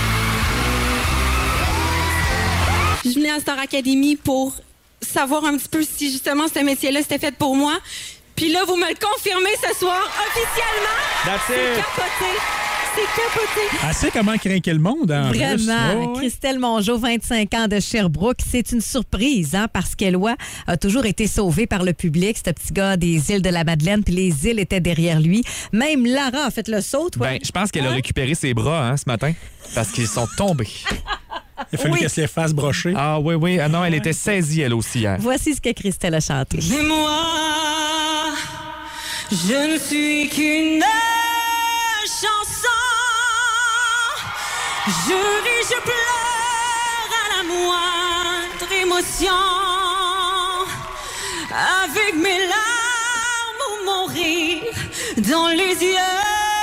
Speaker 14: oui. Je venais à Star Academy pour savoir un petit peu si justement ce métier-là c'était fait pour moi. Puis là, vous me le confirmez ce soir officiellement.
Speaker 5: That's
Speaker 14: C'est
Speaker 5: it.
Speaker 14: capoté. C'est capoté.
Speaker 3: Elle sait comment craquer le monde, hein,
Speaker 8: Vraiment.
Speaker 3: Oh,
Speaker 8: Christelle Mongeau, vingt-cinq ans de Sherbrooke. C'est une surprise, hein, parce qu'Éloi a toujours été sauvé par le public. Ce petit gars des îles de la Madeleine, puis les îles étaient derrière lui. Même Lara a fait le saut, toi.
Speaker 5: Ben, je pense qu'elle a récupéré ses bras hein, ce matin, parce qu'ils sont tombés.
Speaker 3: Il a fallu oui. qu'elle se les fasse brocher.
Speaker 5: Ah oui, oui. Ah non, elle était saisie, elle aussi, hier.
Speaker 8: Voici ce que Christelle a chanté.
Speaker 14: Et moi, je ne suis qu'une chanson. Je ris, je pleure à la moindre émotion. Avec mes larmes ou mon rire dans les yeux.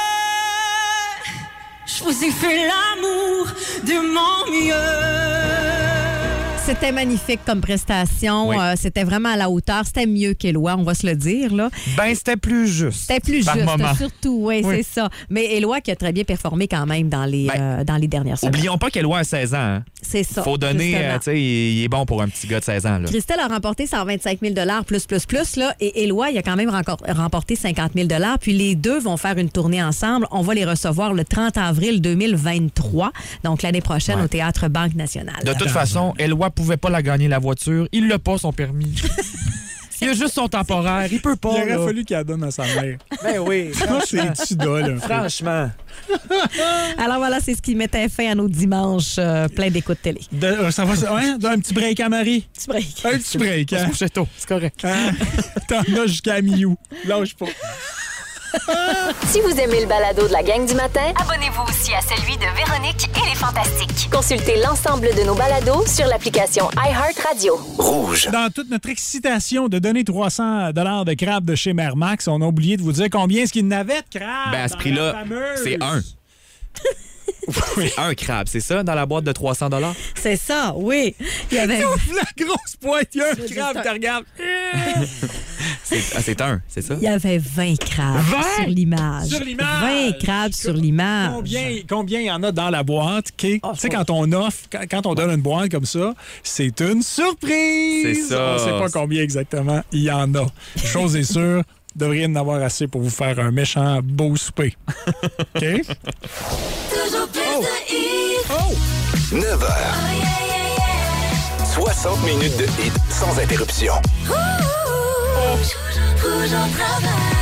Speaker 14: Je vous ai fait l'amour de mon mieux.
Speaker 8: C'était magnifique comme prestation.
Speaker 5: Oui.
Speaker 8: Euh, c'était vraiment à la hauteur. C'était mieux qu'Éloi, on va se le dire. Là.
Speaker 5: Ben, c'était plus juste.
Speaker 8: C'était plus
Speaker 5: par
Speaker 8: juste,
Speaker 5: moment.
Speaker 8: surtout. Oui, oui. c'est ça. Mais Éloi qui a très bien performé quand même dans les, ben, euh, dans les dernières semaines.
Speaker 5: Oublions pas qu'Éloi a seize ans. Hein.
Speaker 8: C'est ça.
Speaker 5: Faut donner, euh, tu sais, il, il est bon pour un petit gars de seize ans. Là.
Speaker 8: Christelle a remporté cent vingt-cinq mille plus, plus, plus. Là, et Éloi, il a quand même remporté cinquante mille. Puis les deux vont faire une tournée ensemble. On va les recevoir le trente avril deux mille vingt-trois, donc l'année prochaine ouais. au Théâtre Banque Nationale.
Speaker 5: De toute façon, Éloi pouvait pas la gagner la voiture. Il l'a pas, son permis. Il a juste son temporaire. Il peut pas.
Speaker 3: Il aurait
Speaker 5: là.
Speaker 3: fallu qu'il la donne à sa mère.
Speaker 5: Ben oui.
Speaker 3: C'est Tuda, là.
Speaker 5: Franchement.
Speaker 8: Alors voilà, c'est ce qui mettait fin à nos dimanches euh, pleins d'écoute télé.
Speaker 3: De, euh, ça va, ouais, un petit break à Marie.
Speaker 8: Petit break.
Speaker 3: Un petit break. Hein?
Speaker 5: C'est tôt, c'est correct.
Speaker 3: Hein? T'en as jusqu'à mi-août. Lâche pas.
Speaker 1: Si vous aimez le balado de la gang du matin, abonnez-vous aussi à celui de Véronique et les Fantastiques. Consultez l'ensemble de nos balados sur l'application iHeartRadio.
Speaker 9: Rouge.
Speaker 3: Dans toute notre excitation de donner trois cents dollars de crabe de chez Mère Max, on a oublié de vous dire combien est-ce qu'il n'avait de crabe.
Speaker 5: Ben à ce prix-là, c'est un. C'est un crabe, c'est ça, dans la boîte de trois cents dollars?
Speaker 8: C'est ça, oui. Il y avait...
Speaker 3: la grosse pointe, il y a un crabe, tu regardes.
Speaker 5: c'est, ah, c'est un, c'est ça?
Speaker 8: Il y avait vingt crabes vingt? Sur l'image.
Speaker 3: Sur l'image?
Speaker 8: vingt crabes sur l'image.
Speaker 3: Combien, combien il y en a dans la boîte? Okay? Oh, tu sais, quand on offre, quand, quand on donne une boîte comme ça, c'est une surprise!
Speaker 5: C'est ça.
Speaker 3: On ne sait pas combien exactement il y en a. Chose est sûre, vous devriez en avoir assez pour vous faire un méchant beau souper. OK?
Speaker 14: Toujours plus
Speaker 3: oh.
Speaker 14: de hits.
Speaker 3: Oh!
Speaker 9: neuf heures.
Speaker 14: Oh, yeah, yeah, yeah.
Speaker 9: soixante minutes de hits sans interruption.
Speaker 14: Rouge. Rouge au travail.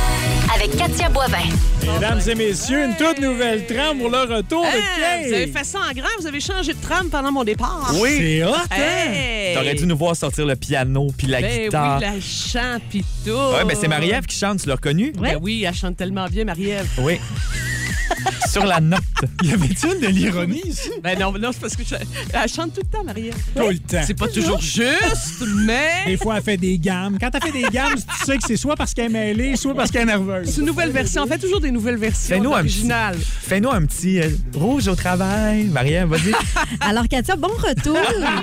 Speaker 2: avec Katia Boivin.
Speaker 3: Mesdames et messieurs, une toute nouvelle trame pour le retour
Speaker 15: Hey,
Speaker 3: de Kay.
Speaker 15: vous avez fait ça en grand, vous avez changé de trame pendant mon départ.
Speaker 5: Oui.
Speaker 3: C'est hot, hein?
Speaker 15: Hey.
Speaker 5: T'aurais dû nous voir sortir le piano puis la
Speaker 15: Ben
Speaker 5: guitare.
Speaker 15: oui, la chant pis tout.
Speaker 5: Ouais, ben c'est Marie-Ève qui chante, tu l'as reconnue?
Speaker 15: Ben oui, elle chante tellement bien, Marie-Ève.
Speaker 5: Oui. Sur la note.
Speaker 3: Y avait-il de l'ironie ici?
Speaker 15: Ben non, non, c'est parce que je- elle chante tout le temps, Marie-Ève.
Speaker 3: Tout le temps.
Speaker 15: C'est pas toujours juste, mais...
Speaker 3: Des fois, elle fait des gammes. Quand elle fait des gammes, tu sais que c'est soit parce qu'elle est mêlée, soit parce qu'elle est nerveuse.
Speaker 15: C'est une nouvelle version. On fait toujours des nouvelles versions
Speaker 5: Fais-nous un petit,
Speaker 15: originales.
Speaker 5: fais-nous un petit euh, rouge au travail. Marie-Ève, vas-y.
Speaker 8: Alors, Katia, bon retour.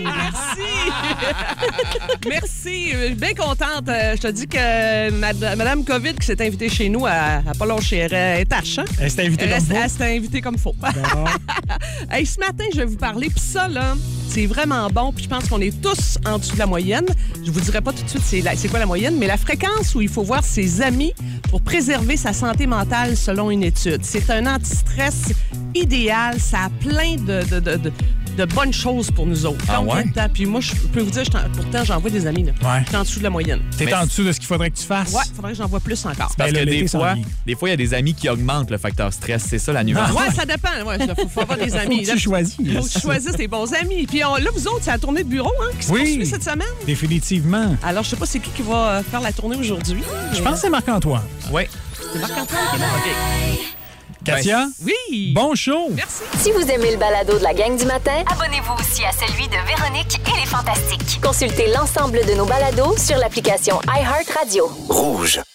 Speaker 15: Merci. Merci. Euh, Bien contente. Euh, Je te dis que Mad- Madame COVID qui s'est invitée chez nous, elle n'a pas lâché. Elle est tâche, hein?
Speaker 3: Elle s'est invitée
Speaker 15: Elle
Speaker 3: comme
Speaker 15: reste-
Speaker 3: faut.
Speaker 15: Elle s'est invitée comme faut. Hey, ce matin, je vais vous parler. Puis ça, là, c'est vraiment bon. Puis je pense qu'on est tous en dessous de la moyenne. Je vous dirai pas tout de suite c'est, la- c'est quoi la moyenne, mais la fréquence où il faut voir ses amis pour préserver sa santé mentale selon une étude. C'est un anti-stress idéal. Ça a plein de, de, de, de, de bonnes choses pour nous autres.
Speaker 5: Ah
Speaker 15: Combien
Speaker 5: ouais?
Speaker 15: de temps? Puis moi, je peux vous dire, je t'en- pourtant, j'envoie des amis. Là.
Speaker 3: Ouais.
Speaker 15: Je suis en dessous de la moyenne.
Speaker 3: T'es
Speaker 5: Mais
Speaker 3: en
Speaker 5: c'est-
Speaker 3: dessous de ce qu'il faudrait que tu fasses.
Speaker 15: Ouais, il faudrait que j'en vois plus encore.
Speaker 5: Parce
Speaker 3: Ben,
Speaker 5: que
Speaker 3: le
Speaker 5: des
Speaker 3: l'été s'en
Speaker 5: fois,
Speaker 3: vient.
Speaker 5: des fois, il y a des amis qui augmentent le facteur stress. C'est ça la nuance.
Speaker 15: Ouais, ça dépend. Ouais, il faut, faut avoir des amis.
Speaker 3: Faut que tu choisis.
Speaker 15: Faut que tu choisisses tes bons amis. Puis on- là, vous autres, c'est la tournée de bureau hein, qui se
Speaker 3: Oui.
Speaker 15: poursuit cette semaine.
Speaker 3: Définitivement.
Speaker 15: Alors, je sais pas c'est qui qui va euh, faire la tournée aujourd'hui.
Speaker 3: Je pense que c'est Marc-Antoine.
Speaker 5: Oui.
Speaker 15: C'est Marc-Antoine qui est là. OK.
Speaker 3: Katia?
Speaker 15: Oui.
Speaker 3: Bon show!
Speaker 15: Merci.
Speaker 1: Si vous aimez le balado de la gang du matin,
Speaker 2: Abonnez-vous aussi à celui de Véronique et les Fantastiques.
Speaker 1: consultez l'ensemble de nos balados sur l'application iHeartRadio.
Speaker 9: Rouge.